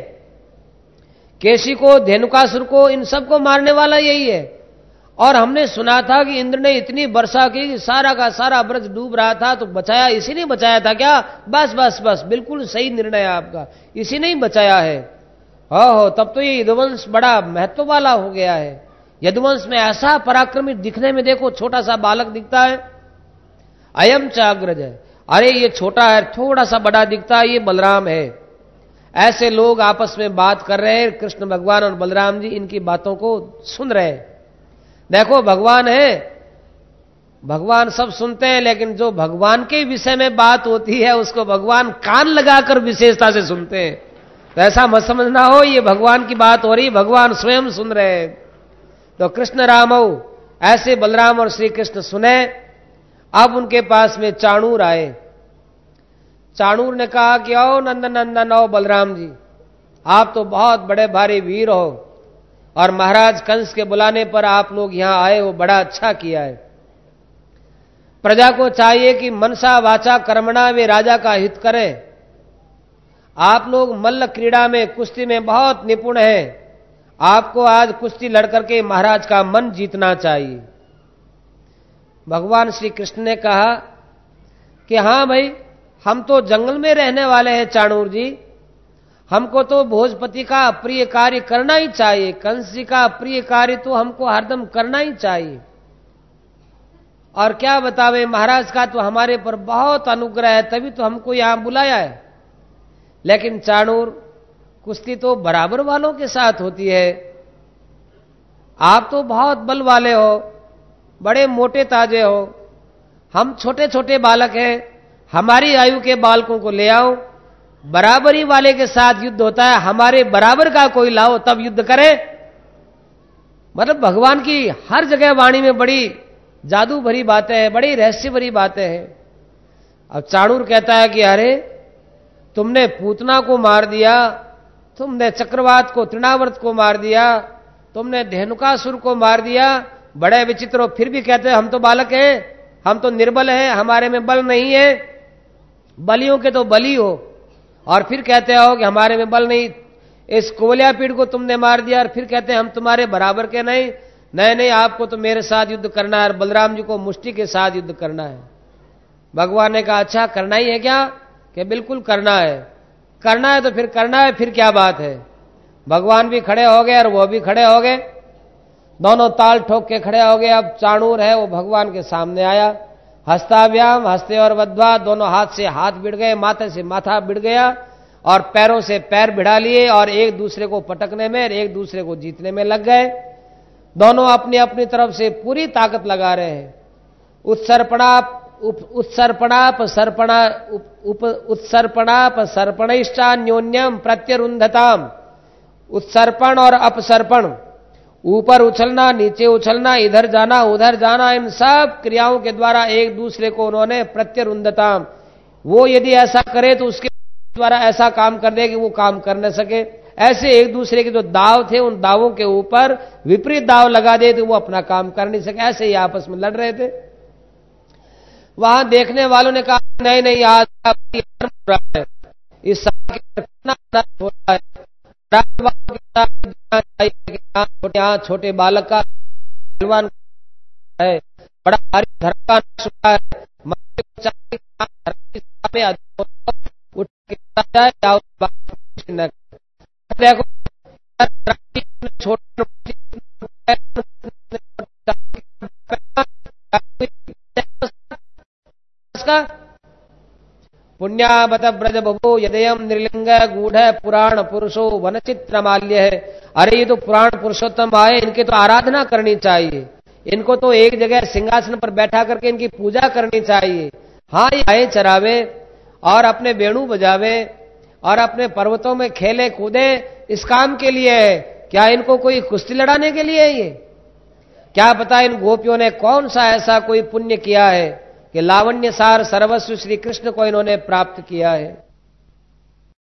Speaker 1: केशी को, धेनुकासुर को, इन सबको मारने वाला यही है। और हमने सुना था कि इंद्र ने इतनी वर्षा की कि सारा का सारा ब्रज डूब रहा था, तो बचाया इसी ने बचाया था क्या? बस बस बस, बिल्कुल सही निर्णय है आपका, इसी ने ही बचाया है। हो तब तो ये यदुवंश बड़ा महत्व वाला हो गया है। यदुवंश में ऐसा पराक्रमी, दिखने में देखो छोटा सा बालक दिखता है, अयम चाग्रज है, अरे ये छोटा है, थोड़ा सा बड़ा दिखता है, ये बलराम है। ऐसे लोग आपस में बात कर रहे हैं। कृष्ण भगवान और बलराम जी इनकी बातों को सुन रहे हैं। देखो भगवान है, भगवान सब सुनते हैं, लेकिन जो भगवान के विषय में बात होती है उसको भगवान कान लगाकर विशेषता से सुनते हैं। तो ऐसा मत समझना हो ये भगवान की बात हो रही, भगवान स्वयं सुन रहे हैं। तो कृष्ण रामऊ ऐसे बलराम और श्री कृष्ण सुने। अब उनके पास में चाणूर आए। चाणूर ने कहा कि आओ नंदन नंदन, आओ बलराम जी, आप तो बहुत बड़े भारी वीर हो और महाराज कंस के बुलाने पर आप लोग यहां आए हो, बड़ा अच्छा किया है। प्रजा को चाहिए कि मनसा वाचा कर्मणा वे राजा का हित करें। आप लोग मल्ल क्रीड़ा में, कुश्ती में बहुत निपुण हैं, आपको आज कुश्ती लड़कर के महाराज का मन जीतना चाहिए। भगवान श्री कृष्ण ने कहा कि हां भाई, हम तो जंगल में रहने वाले हैं चाणूर जी, हमको तो भोजपति का प्रिय कार्य करना ही चाहिए, कंस जी का प्रिय कार्य तो हमको हरदम करना ही चाहिए। और क्या बतावे, महाराज का तो हमारे पर बहुत अनुग्रह है, तभी तो हमको यहां बुलाया है। लेकिन चाणूर, कुश्ती तो बराबर वालों के साथ होती है, आप तो बहुत बल वाले हो, बड़े मोटे ताजे हो, हम छोटे छोटे बालक हैं, हमारी आयु के बालकों को ले आओ, बराबरी वाले के साथ युद्ध होता है, हमारे बराबर का कोई लाओ तब युद्ध करें। मतलब भगवान की हर जगह वाणी में बड़ी जादू भरी बातें हैं, बड़ी रहस्य भरी बातें हैं। अब चाणूर कहता है कि अरे तुमने पूतना को मार दिया, तुमने चक्रवात को, तृणावर्त को मार दिया, तुमने धेनुकासुर को मार दिया, बड़े विचित्र हो, फिर भी कहते हैं हम तो बालक हैं, हम तो निर्बल हैं, हमारे में बल नहीं है। बलियों के तो बली हो और फिर कहते हो कि हमारे में बल नहीं। इस कोवल्यापीड़ को तुमने मार दिया और फिर कहते हैं हम तुम्हारे बराबर के नहीं। नहीं नहीं, आपको तो मेरे साथ युद्ध करना है और बलराम जी को मुष्टि के साथ युद्ध करना है। भगवान ने कहा अच्छा करना ही है क्या? कि बिल्कुल करना है। करना है तो फिर करना है, फिर क्या बात है। भगवान भी खड़े हो गए और वो भी खड़े हो गए, दोनों ताल ठोक के खड़े हो गए। अब चाणूर है वो भगवान के सामने आया, हस्ताभ्याम, हस्ते और वध्वा, दोनों हाथ से हाथ भिड़ गए, माथे से माथा भिड़ गया और पैरों से पैर भिड़ा लिए और एक दूसरे को पटकने में, एक दूसरे को जीतने में लग गए। दोनों अपनी अपनी तरफ से पूरी ताकत लगा रहे हैं। उत्सर्पणाप उत्सर्पणाप सर्पणा उप उत्सर्पणाप सर्पणिष्टान्योन्यम प्रत्यरुंधताम। उत्सर्पण और अपसर्पण, ऊपर उछलना, नीचे उछलना, इधर जाना, उधर जाना, इन सब क्रियाओं के द्वारा एक दूसरे को उन्होंने प्रत्यरुंधताम, वो यदि ऐसा करे तो उसके द्वारा ऐसा काम कर दे कि वो काम कर न सके। ऐसे एक दूसरे के जो दाव थे उन दावों के ऊपर विपरीत दाव लगा दे तो वो अपना काम कर नहीं सके। ऐसे ही आपस में लड़ रहे थे। वहां देखने वालों ने कहा नहीं नहीं, आज है इस यहाँ छोटे बालक का बलवान है, बड़ा भारी धर्म का नाश हुआ है, उठ के जाए देखो छोटे पुण्यावत ब्रज बभो यदयम निर्लिंग गूढ़ पुराण पुरुषो वनचित्र माल्य है। अरे ये तो पुराण पुरुषोत्तम आए, इनकी तो आराधना करनी चाहिए, इनको तो एक जगह सिंहासन पर बैठा करके इनकी पूजा करनी चाहिए। हाँ, ये आए चरावे और अपने वेणु बजावे और अपने पर्वतों में खेले कूदे, इस काम के लिए है क्या? इनको कोई कुश्ती लड़ाने के लिए है ये? क्या पता इन गोपियों ने कौन सा ऐसा कोई पुण्य किया है कि लावण्य सार सर्वस्व श्री कृष्ण को इन्होंने प्राप्त किया है।